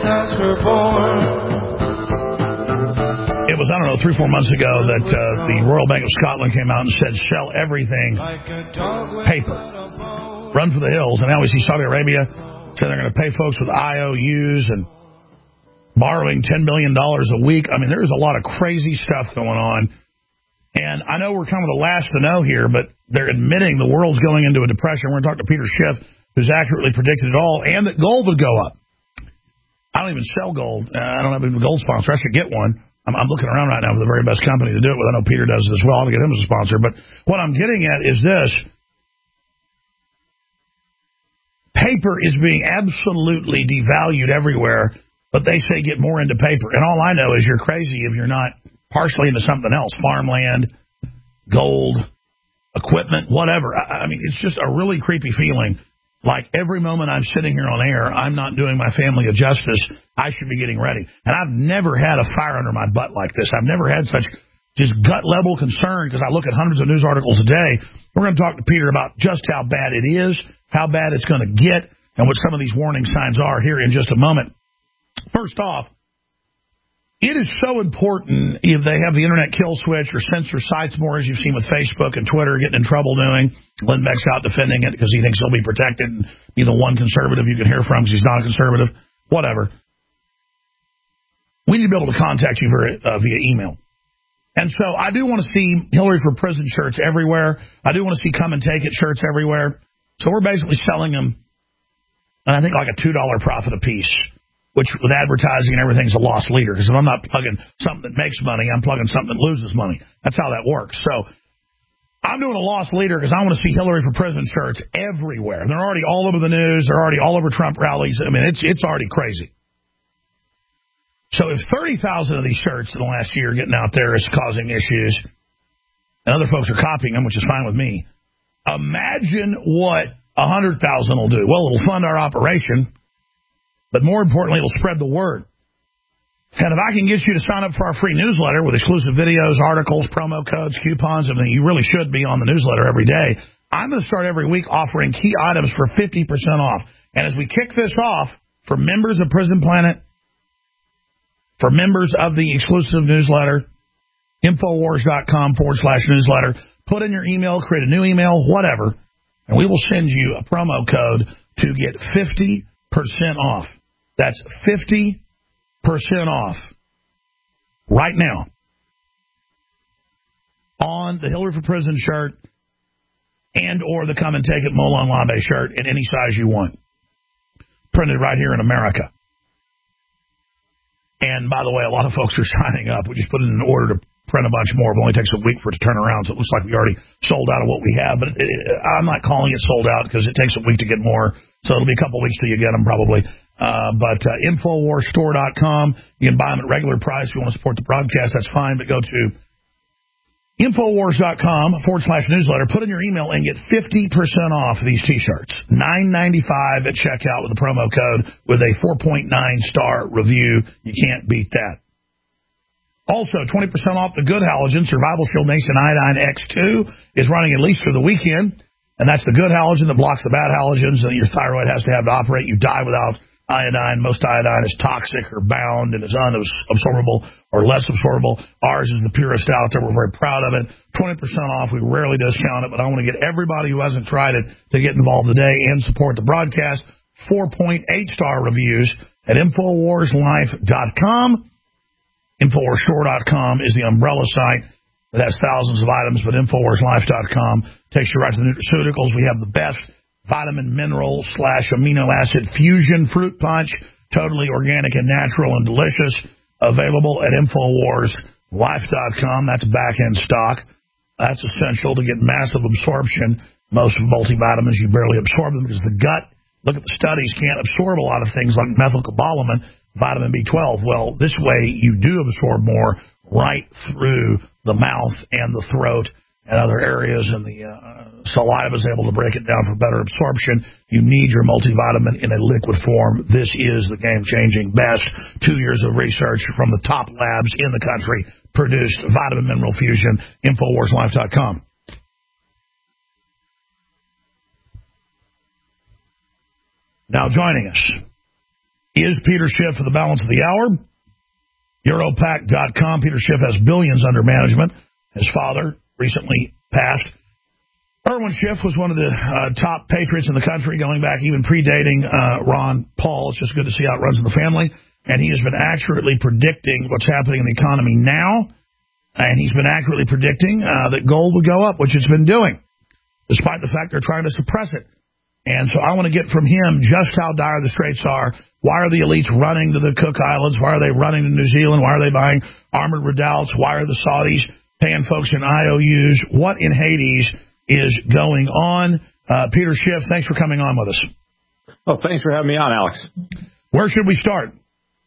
It was, I don't know, three, four months ago that uh, the Royal Bank of Scotland came out and said, sell everything paper. Run for the hills. And now we see Saudi Arabia say they're going to pay folks with I O Us and borrowing ten million dollars a week. I mean, there's a lot of crazy stuff going on. And I know we're kind of the last to know here, but they're admitting the world's going into a depression. We're going to talk to Peter Schiff, who's accurately predicted it all, and that gold would go up. I don't even sell gold. Uh, I don't have a gold sponsor. I should get one. I'm, I'm looking around right now for the very best company to do it with. I know Peter does it as well. I'll get him as a sponsor. But what I'm getting at is this. Paper is being absolutely devalued everywhere, but they say get more into paper. And all I know is you're crazy if you're not partially into something else, farmland, gold, equipment, whatever. I, I mean, it's just a really creepy feeling. Like every moment I'm sitting here on air, I'm not doing my family a justice. I should be getting ready. And I've never had a fire under my butt like this. I've never had such just gut-level concern because I look at hundreds of news articles a day. We're going to talk to Peter about just how bad it is, how bad it's going to get, and what some of these warning signs are here in just a moment. First off, it is so important if they have the internet kill switch or censor sites more, as you've seen with Facebook and Twitter getting in trouble doing. Glenn Beck's out defending it because he thinks he'll be protected and be the one conservative you can hear from because he's not a conservative. Whatever. We need to be able to contact you via, uh, via email. And so I do want to see Hillary for Prison shirts everywhere. I do want to see Come and Take It shirts everywhere. So we're basically selling them, I think, like a two dollar profit a piece, which with advertising and everything's a lost leader. Because if I'm not plugging something that makes money, I'm plugging something that loses money. That's how that works. So I'm doing a lost leader because I want to see Hillary for Prison shirts everywhere. They're already all over the news. They're already all over Trump rallies. I mean, it's it's already crazy. So if thirty thousand of these shirts in the last year getting out there is causing issues, and other folks are copying them, which is fine with me, imagine what one hundred thousand will do. Well, it'll fund our operation, but more importantly, it'll spread the word. And if I can get you to sign up for our free newsletter with exclusive videos, articles, promo codes, coupons, I mean, you really should be on the newsletter every day. I'm going to start every week offering key items for fifty percent off. And as we kick this off, for members of Prison Planet, for members of the exclusive newsletter, Infowars.com forward slash newsletter, put in your email, create a new email, whatever, and we will send you a promo code to get fifty percent off. That's fifty percent off right now on the Hillary for Prison shirt and or the Come and Take It Molon Labe shirt in any size you want. Printed right here in America. And, by the way, a lot of folks are signing up. We just put in an order to print a bunch more. It only takes a week for it to turn around, so it looks like we already sold out of what we have. But it, it, I'm not calling it sold out because it takes a week to get more, so it'll be a couple weeks till you get them probably. Uh, but uh, Infowars Store dot com, you can buy them at regular price. If you want to support the broadcast, that's fine, but go to Infowars.com forward slash newsletter. Put in your email and get fifty percent off these T-shirts. nine ninety-five at checkout with the promo code with a four point nine star review. You can't beat that. Also, twenty percent off the Good Halogen Survival Shield Nation Iodine X two is running at least through the weekend. And that's the good halogen that blocks the bad halogens that your thyroid has to have to operate. You die without iodine. Most iodine is toxic or bound and is unabsorbable or less absorbable. Ours is the purest out there. We're very proud of it. twenty percent off. We rarely discount it, but I want to get everybody who hasn't tried it to get involved today and support the broadcast. four point eight star reviews at Infowars Life dot com. Infowars Store dot com is the umbrella site that has thousands of items, but Infowars Life dot com takes you right to the nutraceuticals. We have the best vitamin, mineral, slash amino acid fusion fruit punch, totally organic and natural and delicious, available at Infowars Life dot com. That's back in stock. That's essential to get massive absorption. Most multivitamins, you barely absorb them because the gut, look at the studies, can't absorb a lot of things like methylcobalamin, vitamin B twelve. Well, this way you do absorb more right through the mouth and the throat and other areas, and the uh, saliva is able to break it down for better absorption. You need your multivitamin in a liquid form. This is the game-changing best. Two years of research from the top labs in the country produced vitamin mineral fusion. Infowars Life dot com. Now joining us is Peter Schiff for the balance of the hour. Europac dot com. Peter Schiff has billions under management. His father recently passed. Irwin Schiff was one of the uh, top patriots in the country, going back even predating uh, Ron Paul. It's just good to see how it runs in the family. And he has been accurately predicting what's happening in the economy now. And he's been accurately predicting uh, that gold would go up, which it's been doing, despite the fact they're trying to suppress it. And so I want to get from him just how dire the straits are. Why are the elites running to the Cook Islands? Why are they running to New Zealand? Why are they buying armored redoubts? Why are the Saudis paying folks in I O Us? What in Hades is going on? Uh, Peter Schiff, thanks for coming on with us. Oh, thanks for having me on, Alex. Where should we start?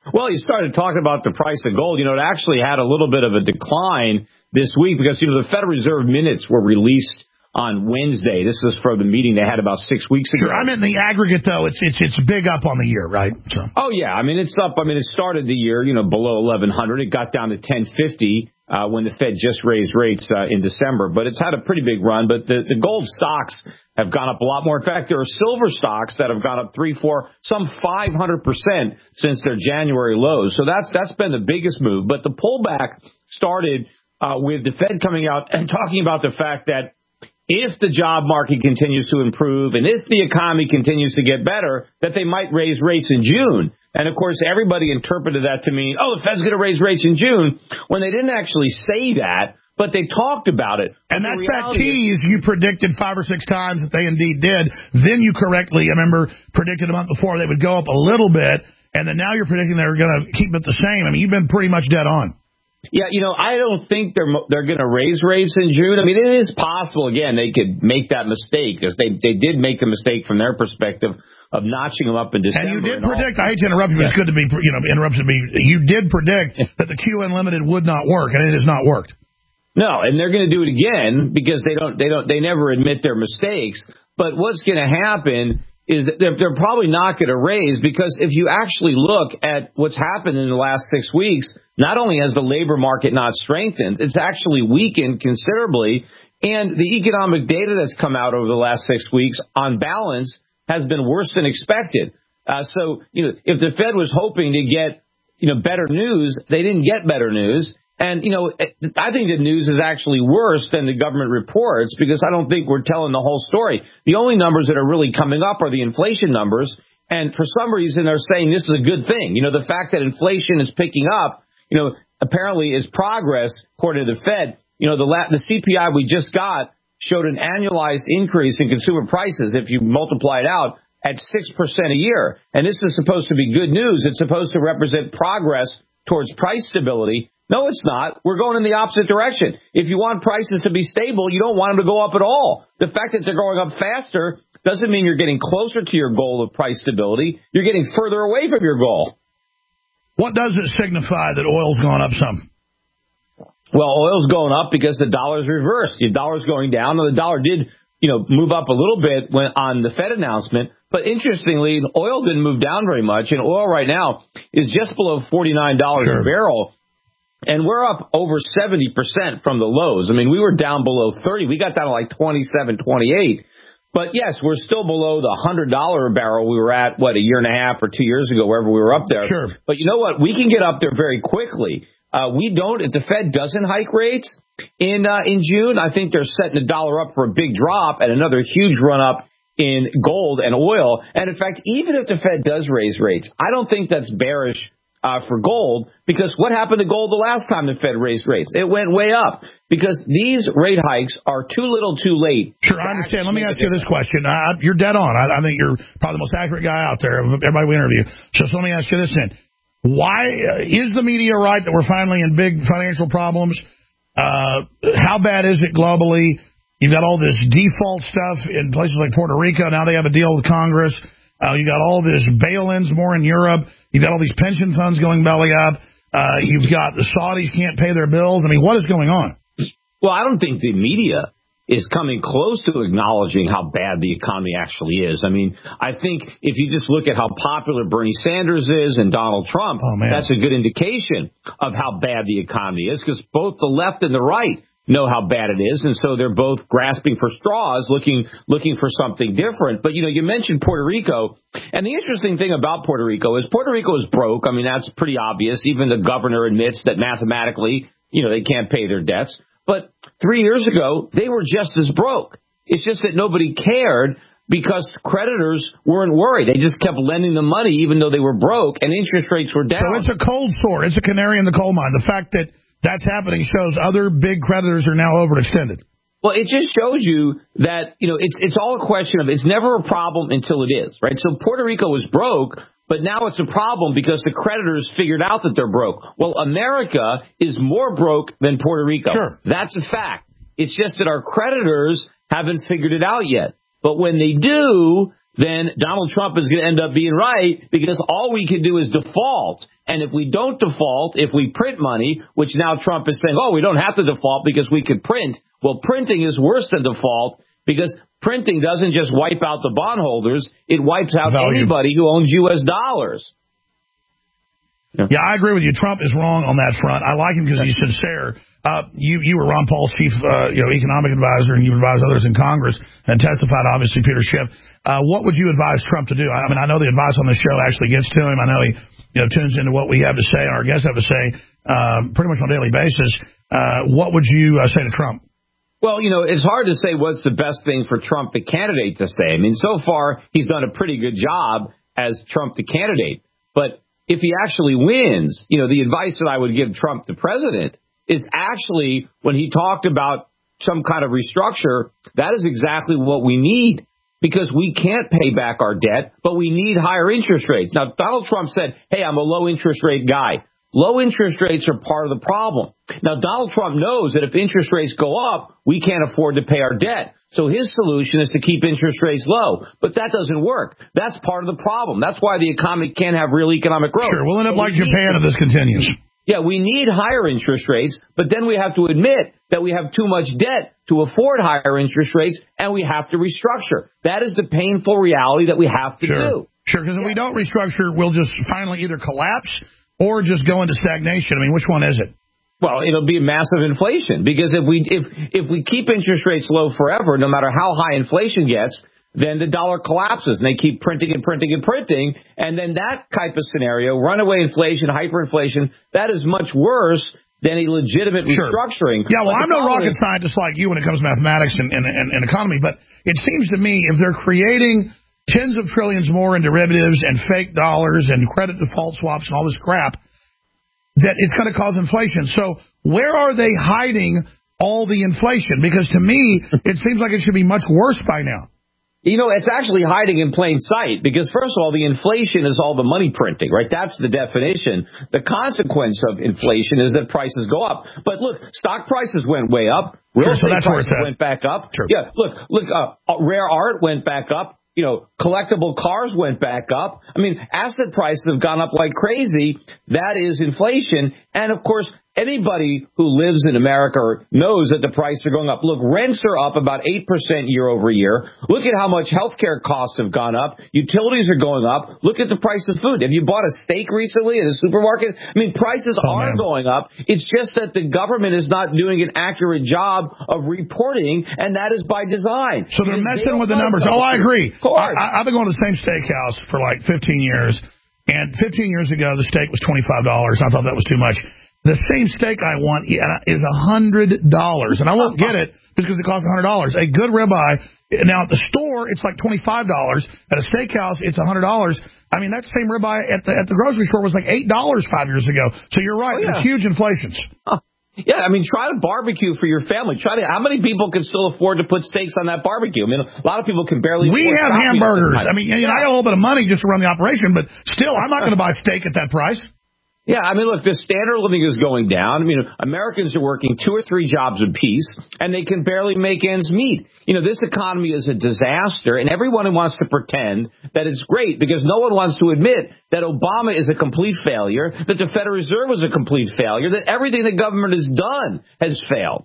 Well, you started talking about the price of gold. You know, it actually had a little bit of a decline this week because, you know, the Federal Reserve minutes were released on Wednesday. This is from the meeting they had about six weeks ago. Sure, I mean, the aggregate, though, it's it's it's big up on the year, right? So. Oh, yeah. I mean, it's up. I mean, it started the year, you know, below eleven hundred. It got down to ten fifty uh, when the Fed just raised rates uh, in December. But it's had a pretty big run. But the, the gold stocks have gone up a lot more. In fact, there are silver stocks that have gone up three, four, some five hundred percent since their January lows. So that's that's been the biggest move. But the pullback started uh, with the Fed coming out and talking about the fact that if the job market continues to improve and if the economy continues to get better, that they might raise rates in June. And, of course, everybody interpreted that to mean, oh, the Fed's going to raise rates in June, when they didn't actually say that, but they talked about it. And that's that tease you predicted five or six times that they indeed did. Then you correctly, I remember, predicted a month before they would go up a little bit, and then now you're predicting they're going to keep it the same. I mean, you've been pretty much dead on. Yeah, you know, I don't think they're they're going to raise rates in June. I mean, it is possible, again, they could make that mistake, because they, they did make a mistake from their perspective of notching them up in December. And you did and predict, all. I hate to interrupt you, but yeah. It's good to be, you know, interrupted me. You did predict that the Q Unlimited would not work, and it has not worked. No, and they're going to do it again, because they don't, they don't, they never admit their mistakes. But what's going to happen is that they're, they're probably not going to raise, because if you actually look at what's happened in the last six weeks, not only has the labor market not strengthened, it's actually weakened considerably. And the economic data that's come out over the last six weeks, on balance, has been worse than expected. Uh, so, you know, if the Fed was hoping to get, you know, better news, they didn't get better news. And, you know, I think the news is actually worse than the government reports, because I don't think we're telling the whole story. The only numbers that are really coming up are the inflation numbers. And for some reason, they're saying this is a good thing. You know, the fact that inflation is picking up, you know, apparently is progress, according to the Fed. You know, the, la- the C P I we just got showed an annualized increase in consumer prices, if you multiply it out, at six percent a year. And this is supposed to be good news. It's supposed to represent progress towards price stability. No, it's not. We're going in the opposite direction. If you want prices to be stable, you don't want them to go up at all. The fact that they're going up faster doesn't mean you're getting closer to your goal of price stability. You're getting further away from your goal. What does it signify that oil's gone up some? Well, oil's going up because the dollar's reversed. The dollar's going down. The dollar did, you know, move up a little bit when on the Fed announcement. But interestingly, oil didn't move down very much. And oil right now is just below forty-nine dollars sure. a barrel. And we're up over seventy percent from the lows. I mean, we were down below thirty. We got down to like twenty-seven, twenty-eight. But, yes, we're still below the one hundred dollars a barrel we were at, what, a year and a half or two years ago, wherever we were up there. Sure. But you know what? We can get up there very quickly. Uh, we don't, if the Fed doesn't hike rates in uh, in June, I think they're setting the dollar up for a big drop and another huge run up in gold and oil. And, in fact, even if the Fed does raise rates, I don't think that's bearish Uh, for gold, because what happened to gold the last time the Fed raised rates? It went way up, because these rate hikes are too little too late. Sure, I understand. Let me ask you this question. Uh, you're dead on. I, I think you're probably the most accurate guy out there, everybody we interview. So, so let me ask you this then. Why uh, is the media right that we're finally in big financial problems? Uh, how bad is it globally? You've got all this default stuff in places like Puerto Rico. Now they have a deal with Congress. Uh, you got all this bail-ins more in Europe. You've got all these pension funds going belly up. Uh, you've got the Saudis can't pay their bills. I mean, what is going on? Well, I don't think the media is coming close to acknowledging how bad the economy actually is. I mean, I think if you just look at how popular Bernie Sanders is and Donald Trump, oh, man. that's a good indication of how bad the economy is, because both the left and the right know how bad it is, and so they're both grasping for straws, looking looking for something different. But, you know, you mentioned Puerto Rico, and the interesting thing about Puerto Rico is Puerto Rico is broke. I mean, that's pretty obvious. Even the governor admits that mathematically, you know, they can't pay their debts. But three years ago, they were just as broke. It's just that nobody cared, because creditors weren't worried. They just kept lending them money even though they were broke, and interest rates were down. So it's a cold sore. It's a canary in the coal mine. The fact that that's happening shows other big creditors are now overextended. Well, it just shows you that, you know, it's it's all a question of, it's never a problem until it is, right? So Puerto Rico was broke, but now it's a problem because the creditors figured out that they're broke. Well, America is more broke than Puerto Rico. Sure. That's a fact. It's just that our creditors haven't figured it out yet. But when they do, then Donald Trump is going to end up being right because all we can do is default. And if we don't default, if we print money, which now Trump is saying, oh, we don't have to default because we could print. Well, printing is worse than default because printing doesn't just wipe out the bondholders. It wipes out Value. anybody who owns U S dollars. Yeah. yeah, I agree with you. Trump is wrong on that front. I like him because he's sincere. Uh, you you were Ron Paul's chief uh, you know, economic advisor, and you advised others in Congress and testified, obviously, Peter Schiff. Uh, what would you advise Trump to do? I mean, I know the advice on the show actually gets to him. I know he you know tunes into what we have to say and our guests have to say um, pretty much on a daily basis. Uh, what would you uh, say to Trump? Well, you know, it's hard to say what's the best thing for Trump, the candidate, to say. I mean, so far, he's done a pretty good job as Trump, the candidate. But if he actually wins, you know, the advice that I would give Trump, the president, is actually when he talked about some kind of restructure, that is exactly what we need because we can't pay back our debt, but we need higher interest rates. Now, Donald Trump said, hey, I'm a low interest rate guy. Low interest rates are part of the problem. Now, Donald Trump knows that if interest rates go up, we can't afford to pay our debt. So his solution is to keep interest rates low. But that doesn't work. That's part of the problem. That's why the economy can't have real economic growth. Sure, we'll end up like Japan if this continues. Yeah, we need higher interest rates, but then we have to admit that we have too much debt to afford higher interest rates, and we have to restructure. That is the painful reality that we have to sure. do. Sure, because if yeah. we don't restructure, we'll just finally either collapse or just go into stagnation. I mean, which one is it? Well, it'll be massive inflation because if we if if we keep interest rates low forever, no matter how high inflation gets, then the dollar collapses and they keep printing and printing and printing. And then that type of scenario, runaway inflation, hyperinflation, that is much worse than a legitimate sure. restructuring. Yeah, well, but I'm no rocket is, scientist like you when it comes to mathematics and, and, and, and economy, but it seems to me if they're creating tens of trillions more in derivatives and fake dollars and credit default swaps and all this crap, that it's going to cause inflation. So where are they hiding all the inflation? Because to me, it seems like it should be much worse by now. You know, it's actually hiding in plain sight because, first of all, the inflation is all the money printing, right? That's the definition. The consequence of inflation is that prices go up. But look, stock prices went way up. Real sure, estate so that's prices went back up. True. Yeah, look, look, uh, rare art went back up. You know, collectible cars went back up. I mean, asset prices have gone up like crazy. That is inflation. And, of course, anybody who lives in America knows that the prices are going up. Look, rents are up about eight percent year over year. Look at how much healthcare costs have gone up. Utilities are going up. Look at the price of food. Have you bought a steak recently at a supermarket? I mean, prices oh, are man. going up. It's just that the government is not doing an accurate job of reporting, and that is by design. So they're messing they with the numbers. Oh, I agree. I, I, I've been going to the same steakhouse for like fifteen years, and fifteen years ago, the steak was twenty-five dollars. I thought that was too much. The same steak I want is one hundred dollars, and I won't get it because it costs one hundred dollars. A good ribeye, now at the store, it's like twenty-five dollars. At a steakhouse, it's one hundred dollars. I mean, that same ribeye at the at the grocery store was like eight dollars five years ago. So you're right. Oh, yeah. There's huge inflations. Oh. Yeah, I mean, try to barbecue for your family. Try to. How many people can still afford to put steaks on that barbecue? I mean, a lot of people can barely. We have hamburgers. I mean, you know, I got a little bit of money just to run the operation, but still, I'm not going to buy steak at that price. Yeah, I mean, look, the standard of living is going down. I mean, Americans are working two or three jobs apiece, and they can barely make ends meet. You know, this economy is a disaster, and everyone wants to pretend that it's great because no one wants to admit that Obama is a complete failure, that the Federal Reserve was a complete failure, that everything the government has done has failed.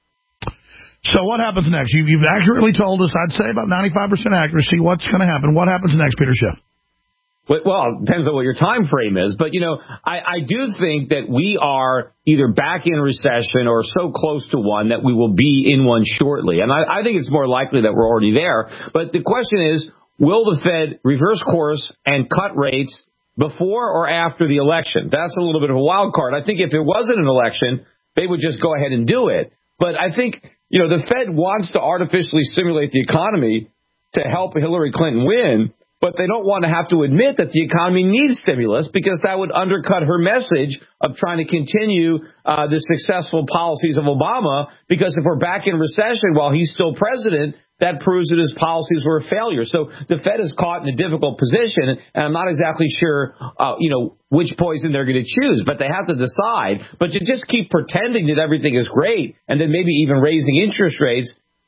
So what happens next? You've, you've accurately told us, I'd say about ninety-five percent accuracy, what's going to happen. What happens next, Peter Schiff? Well, it depends on what your time frame is. But, you know, I, I do think that we are either back in recession or so close to one that we will be in one shortly. And I, I think it's more likely that we're already there. But the question is, will the Fed reverse course and cut rates before or after the election? That's a little bit of a wild card. I think if there wasn't an election, they would just go ahead and do it. But I think, you know, the Fed wants to artificially stimulate the economy to help Hillary Clinton win. But they don't want to have to admit that the economy needs stimulus because that would undercut her message of trying to continue uh, the successful policies of Obama. Because if we're back in recession while he's still president, that proves that his policies were a failure. So the Fed is caught in a difficult position, and I'm not exactly sure, uh, you know, which poison they're going to choose. But they have to decide. But to just keep pretending that everything is great and then maybe even raising interest rates,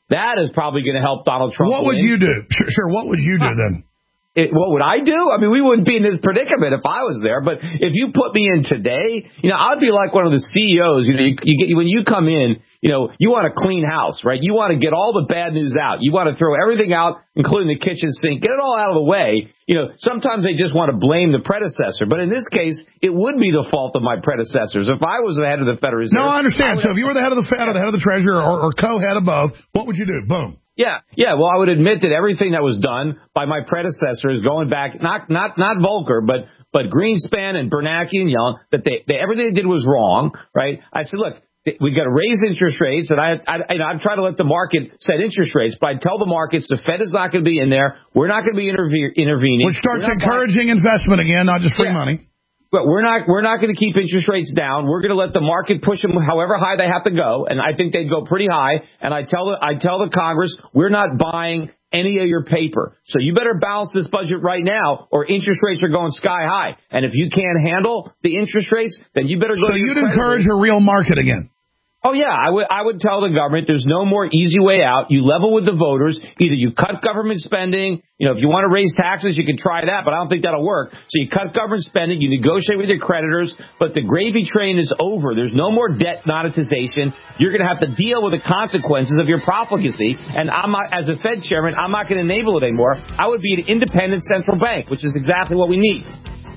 That is probably going to help Donald Trump. What would win. you do? Sure, sure. What would you do then? It, what would I do? I mean, we wouldn't be in this predicament if I was there. But if you put me in today, you know, I'd be like one of the C E Os. You know, you, you get when you come in, you know, you want a clean house, right? You want to get all the bad news out. You want to throw everything out, including the kitchen sink. Get it all out of the way. You know, sometimes they just want to blame the predecessor. But in this case, it would be the fault of my predecessors. If I was the head of the Federal Reserve. No, I understand. I so if you were the head of the Fed or the head of the Treasury or, or co-head above, what would you do? Boom. Yeah, yeah. Well, I would admit that everything that was done by my predecessors, going back, not not not Volcker, but but Greenspan and Bernanke and Yellen, that they, they everything they did was wrong, right? I said, look, we got to raise interest rates, and I I I I'd try to let the market set interest rates, but I tell the markets the Fed is not going to be in there. We're not going to be interve- intervening. Which starts encouraging buying- investment again, not just free yeah. money. But we're not we're not going to keep interest rates down. We're going to let the market push them however high they have to go, and I think they'd go pretty high. And I tell the I tell the Congress, we're not buying any of your paper, so you better balance this budget right now, or interest rates are going sky high. And if you can't handle the interest rates, then you better go. So to your you'd encourage a real market again. Oh, yeah, I would I would tell the government there's no more easy way out. You level with the voters. Either you cut government spending. You know, if you want to raise taxes, you can try that, but I don't think that'll work. So you cut government spending. You negotiate with your creditors, but the gravy train is over. There's no more debt monetization. You're going to have to deal with the consequences of your profligacy. And I'm not, as a Fed chairman, I'm not going to enable it anymore. I would be an independent central bank, which is exactly what we need.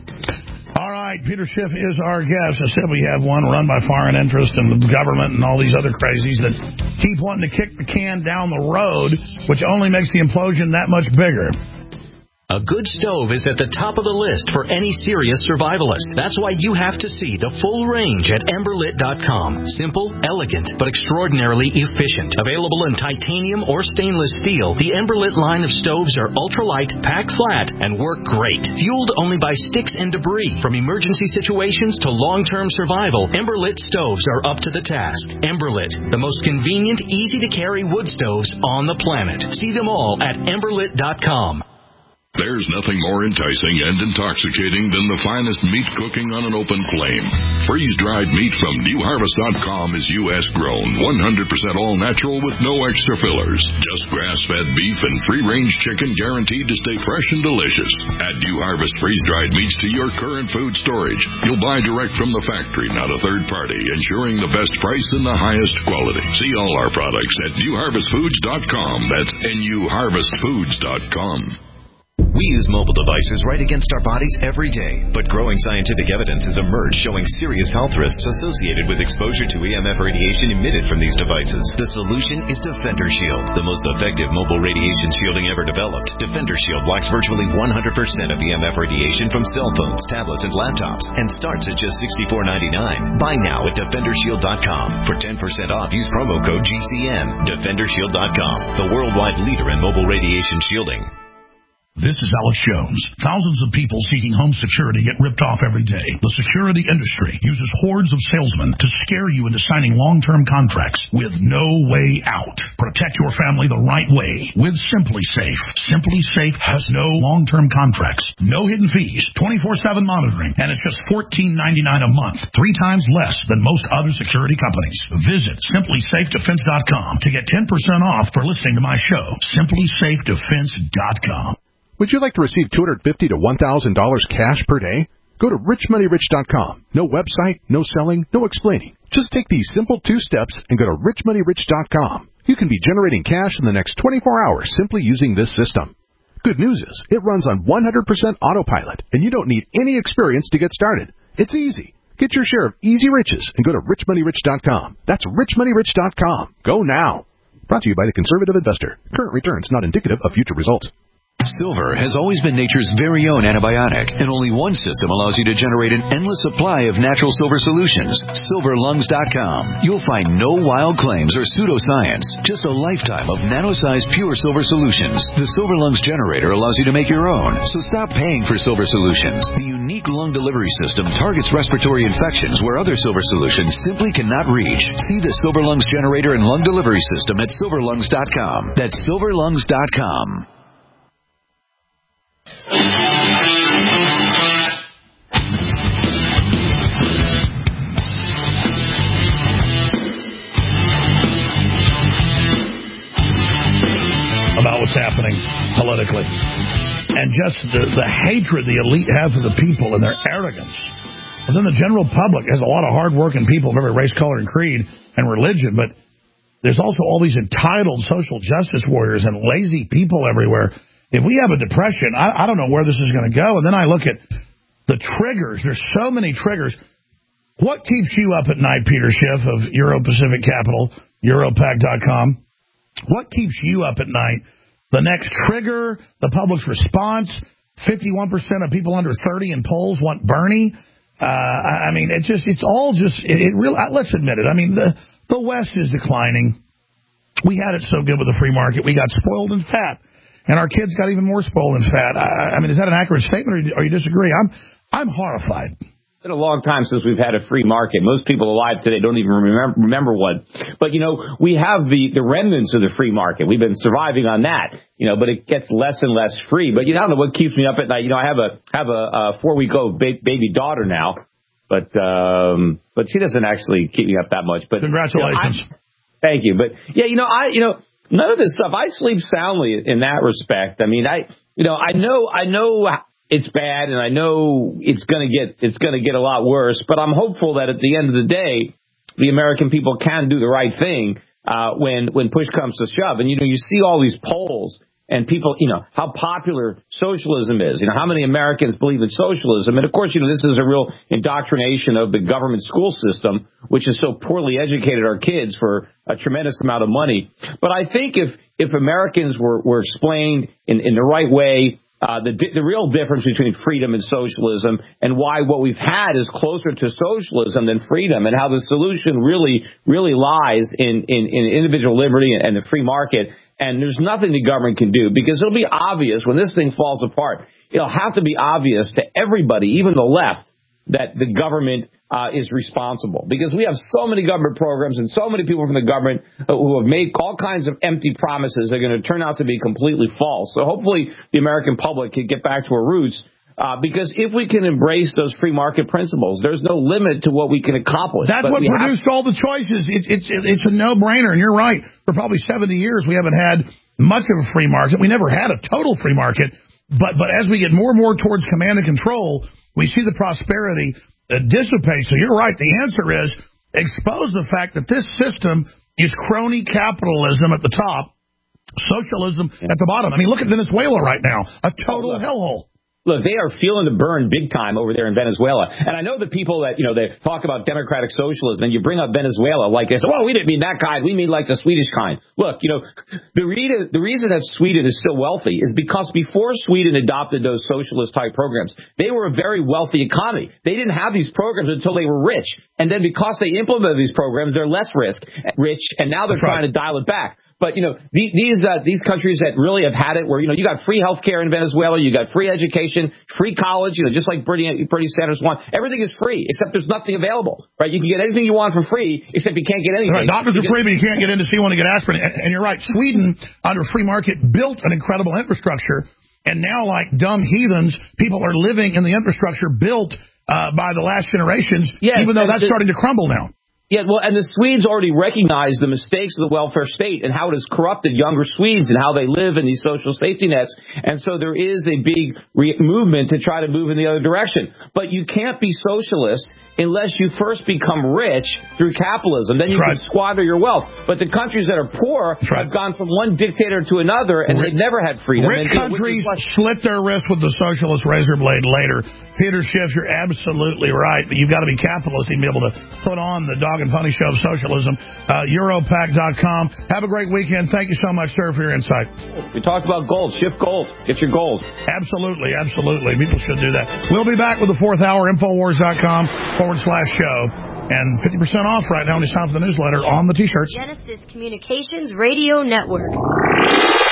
All right, Peter Schiff is our guest. I said we have one run by foreign interest and the government and all these other crazies that keep wanting to kick the can down the road, which only makes the implosion that much bigger. A good stove is at the top of the list for any serious survivalist. That's why you have to see the full range at Emberlit dot com. Simple, elegant, but extraordinarily efficient. Available in titanium or stainless steel, the Emberlit line of stoves are ultralight, pack flat, and work great. Fueled only by sticks and debris. From emergency situations to long-term survival, Emberlit stoves are up to the task. Emberlit, the most convenient, easy-to-carry wood stoves on the planet. See them all at Emberlit dot com. There's nothing more enticing and intoxicating than the finest meat cooking on an open flame. Freeze-dried meat from New Harvest dot com is U S grown, one hundred percent all-natural with no extra fillers. Just grass-fed beef and free-range chicken guaranteed to stay fresh and delicious. Add New Harvest freeze-dried meats to your current food storage. You'll buy direct from the factory, not a third party, ensuring the best price and the highest quality. See all our products at New Harvest Foods dot com. That's N U Harvest Foods dot com. We use mobile devices right against our bodies every day, but growing scientific evidence has emerged showing serious health risks associated with exposure to E M F radiation emitted from these devices. The solution is Defender Shield, the most effective mobile radiation shielding ever developed. Defender Shield blocks virtually one hundred percent of E M F radiation from cell phones, tablets, and laptops, and starts at just sixty-four ninety-nine. Buy now at Defender Shield dot com. For ten percent off, use promo code G C N. Defender Shield dot com, the worldwide leader in mobile radiation shielding. This is Alex Jones. Thousands of people seeking home security get ripped off every day. The security industry uses hordes of salesmen to scare you into signing long-term contracts with no way out. Protect your family the right way with SimpliSafe. SimpliSafe has no long-term contracts, no hidden fees, twenty-four seven monitoring, and it's just fourteen ninety-nine a month, three times less than most other security companies. Visit Simply Safe Defense dot com to get ten percent off for listening to my show. Simply Safe Defense dot com. Would you like to receive two hundred fifty dollars to one thousand dollars cash per day? Go to Rich Money Rich dot com. No website, no selling, no explaining. Just take these simple two steps and go to Rich Money Rich dot com. You can be generating cash in the next twenty-four hours simply using this system. Good news is, it runs on one hundred percent autopilot, and you don't need any experience to get started. It's easy. Get your share of easy riches and go to Rich Money Rich dot com. That's Rich Money Rich dot com. Go now. Brought to you by the Conservative Investor. Current returns not indicative of future results. Silver has always been nature's very own antibiotic, and only one system allows you to generate an endless supply of natural silver solutions. Silver Lungs dot com. You'll find no wild claims or pseudoscience, just a lifetime of nano-sized pure silver solutions. The Silver Lungs generator allows you to make your own, so stop paying for silver solutions. The unique lung delivery system targets respiratory infections where other silver solutions simply cannot reach. See the Silver Lungs generator and lung delivery system at Silver Lungs dot com. That's Silver Lungs dot com. what's happening politically. And just the, the hatred the elite have for the people and their arrogance. And then the general public has a lot of hard-working people of every race, color, and creed and religion, but there's also all these entitled social justice warriors and lazy people everywhere. If we have a depression, I, I don't know where this is going to go. And then I look at the triggers. There's so many triggers. What keeps you up at night, Peter Schiff of Euro Pacific Capital, Europac dot com? What keeps you up at night? The next trigger, the public's response. fifty-one percent of people under thirty in polls want Bernie. Uh, I mean, it just, it's all just, it, it really, let's admit it. I mean, the, the West is declining. We had it so good with the free market. We got spoiled and fat. And our kids got even more spoiled and fat. I, I mean, is that an accurate statement, or, or you disagree? I'm, I'm horrified. It's been a long time since we've had a free market. Most people alive today don't even remember, remember one. But, you know, we have the, the remnants of the free market. We've been surviving on that, you know, but it gets less and less free. But, you know, I don't know what keeps me up at night. You know, I have a have a, a four-week-old ba- baby daughter now, but um, but she doesn't actually keep me up that much. But congratulations. You know, thank you. But, yeah, you know, I, you know, none of this stuff, I sleep soundly in that respect. I mean, I, you know, I know, I know it's bad, and I know it's going to get it's going to get a lot worse. But I'm hopeful that at the end of the day, the American people can do the right thing uh, when when push comes to shove. And you know, you see all these polls and people, you know, how popular socialism is. You know, how many Americans believe in socialism? And of course, you know, this is a real indoctrination of the government school system, which has so poorly educated our kids for a tremendous amount of money. But I think if if Americans were were explained in in the right way. Uh, the the real difference between freedom and socialism, and why what we've had is closer to socialism than freedom, and how the solution really, really lies in, in, in individual liberty and, and the free market. And there's nothing the government can do, because it'll be obvious when this thing falls apart. It'll have to be obvious to everybody, even the left, that the government uh, is responsible, because we have so many government programs and so many people from the government who have made all kinds of empty promises that are going to turn out to be completely false. So hopefully the American public can get back to our roots, uh, because if we can embrace those free market principles, there's no limit to what we can accomplish. That's but what produced have... all the choices. It's, it's, it's a no-brainer, and you're right. For probably seventy years, we haven't had much of a free market. We never had a total free market, but, but as we get more and more towards command and control, we see the prosperity uh, dissipate. So you're right. The answer is expose the fact that this system is crony capitalism at the top, socialism at the bottom. I mean, look at Venezuela right now, a total oh, hellhole. Look, they are feeling the burn big time over there in Venezuela. And I know the people that, you know, they talk about democratic socialism, and you bring up Venezuela like this. Well, we didn't mean that kind. We mean like the Swedish kind. Look, you know, the, re- the reason that Sweden is still wealthy is because before Sweden adopted those socialist-type programs, they were a very wealthy economy. They didn't have these programs until they were rich. And then because they implemented these programs, they're less risk, rich, and now they're That's trying right. to dial it back. But, you know, these uh, these countries that really have had it where, you know, you got free health care in Venezuela, you got free education, free college, you know, just like Bernie, Bernie Sanders wants. Everything is free, except there's nothing available, right? You can get anything you want for free, except you can't get anything. Right, doctors are free, but you can't get in to see one to get aspirin. And, and you're right, Sweden, under free market, built an incredible infrastructure. And now, like dumb heathens, people are living in the infrastructure built uh, by the last generations, yes, even though that's the, starting to crumble now. Yeah, well, and the Swedes already recognize the mistakes of the welfare state and how it has corrupted younger Swedes and how they live in these social safety nets. And so there is a big re- movement to try to move in the other direction. But you can't be socialist unless you first become rich through capitalism. Then you That's can right. squander your wealth. But the countries that are poor That's have right. gone from one dictator to another, and rich, they've never had freedom. Rich and, countries slit their wrists with the socialist razor blade later. Peter Schiff, you're absolutely right, but you've got to be capitalist and be able to put on the dog and pony show of socialism. Uh, Europac dot com. Have a great weekend. Thank you so much, sir, for your insight. We talked about gold. Shift gold. Get your gold. Absolutely, absolutely. People should do that. We'll be back with the fourth hour, Infowars dot com forward slash show. And fifty percent off right now when it's time for the newsletter on the T-shirts. Genesis Communications Radio Network.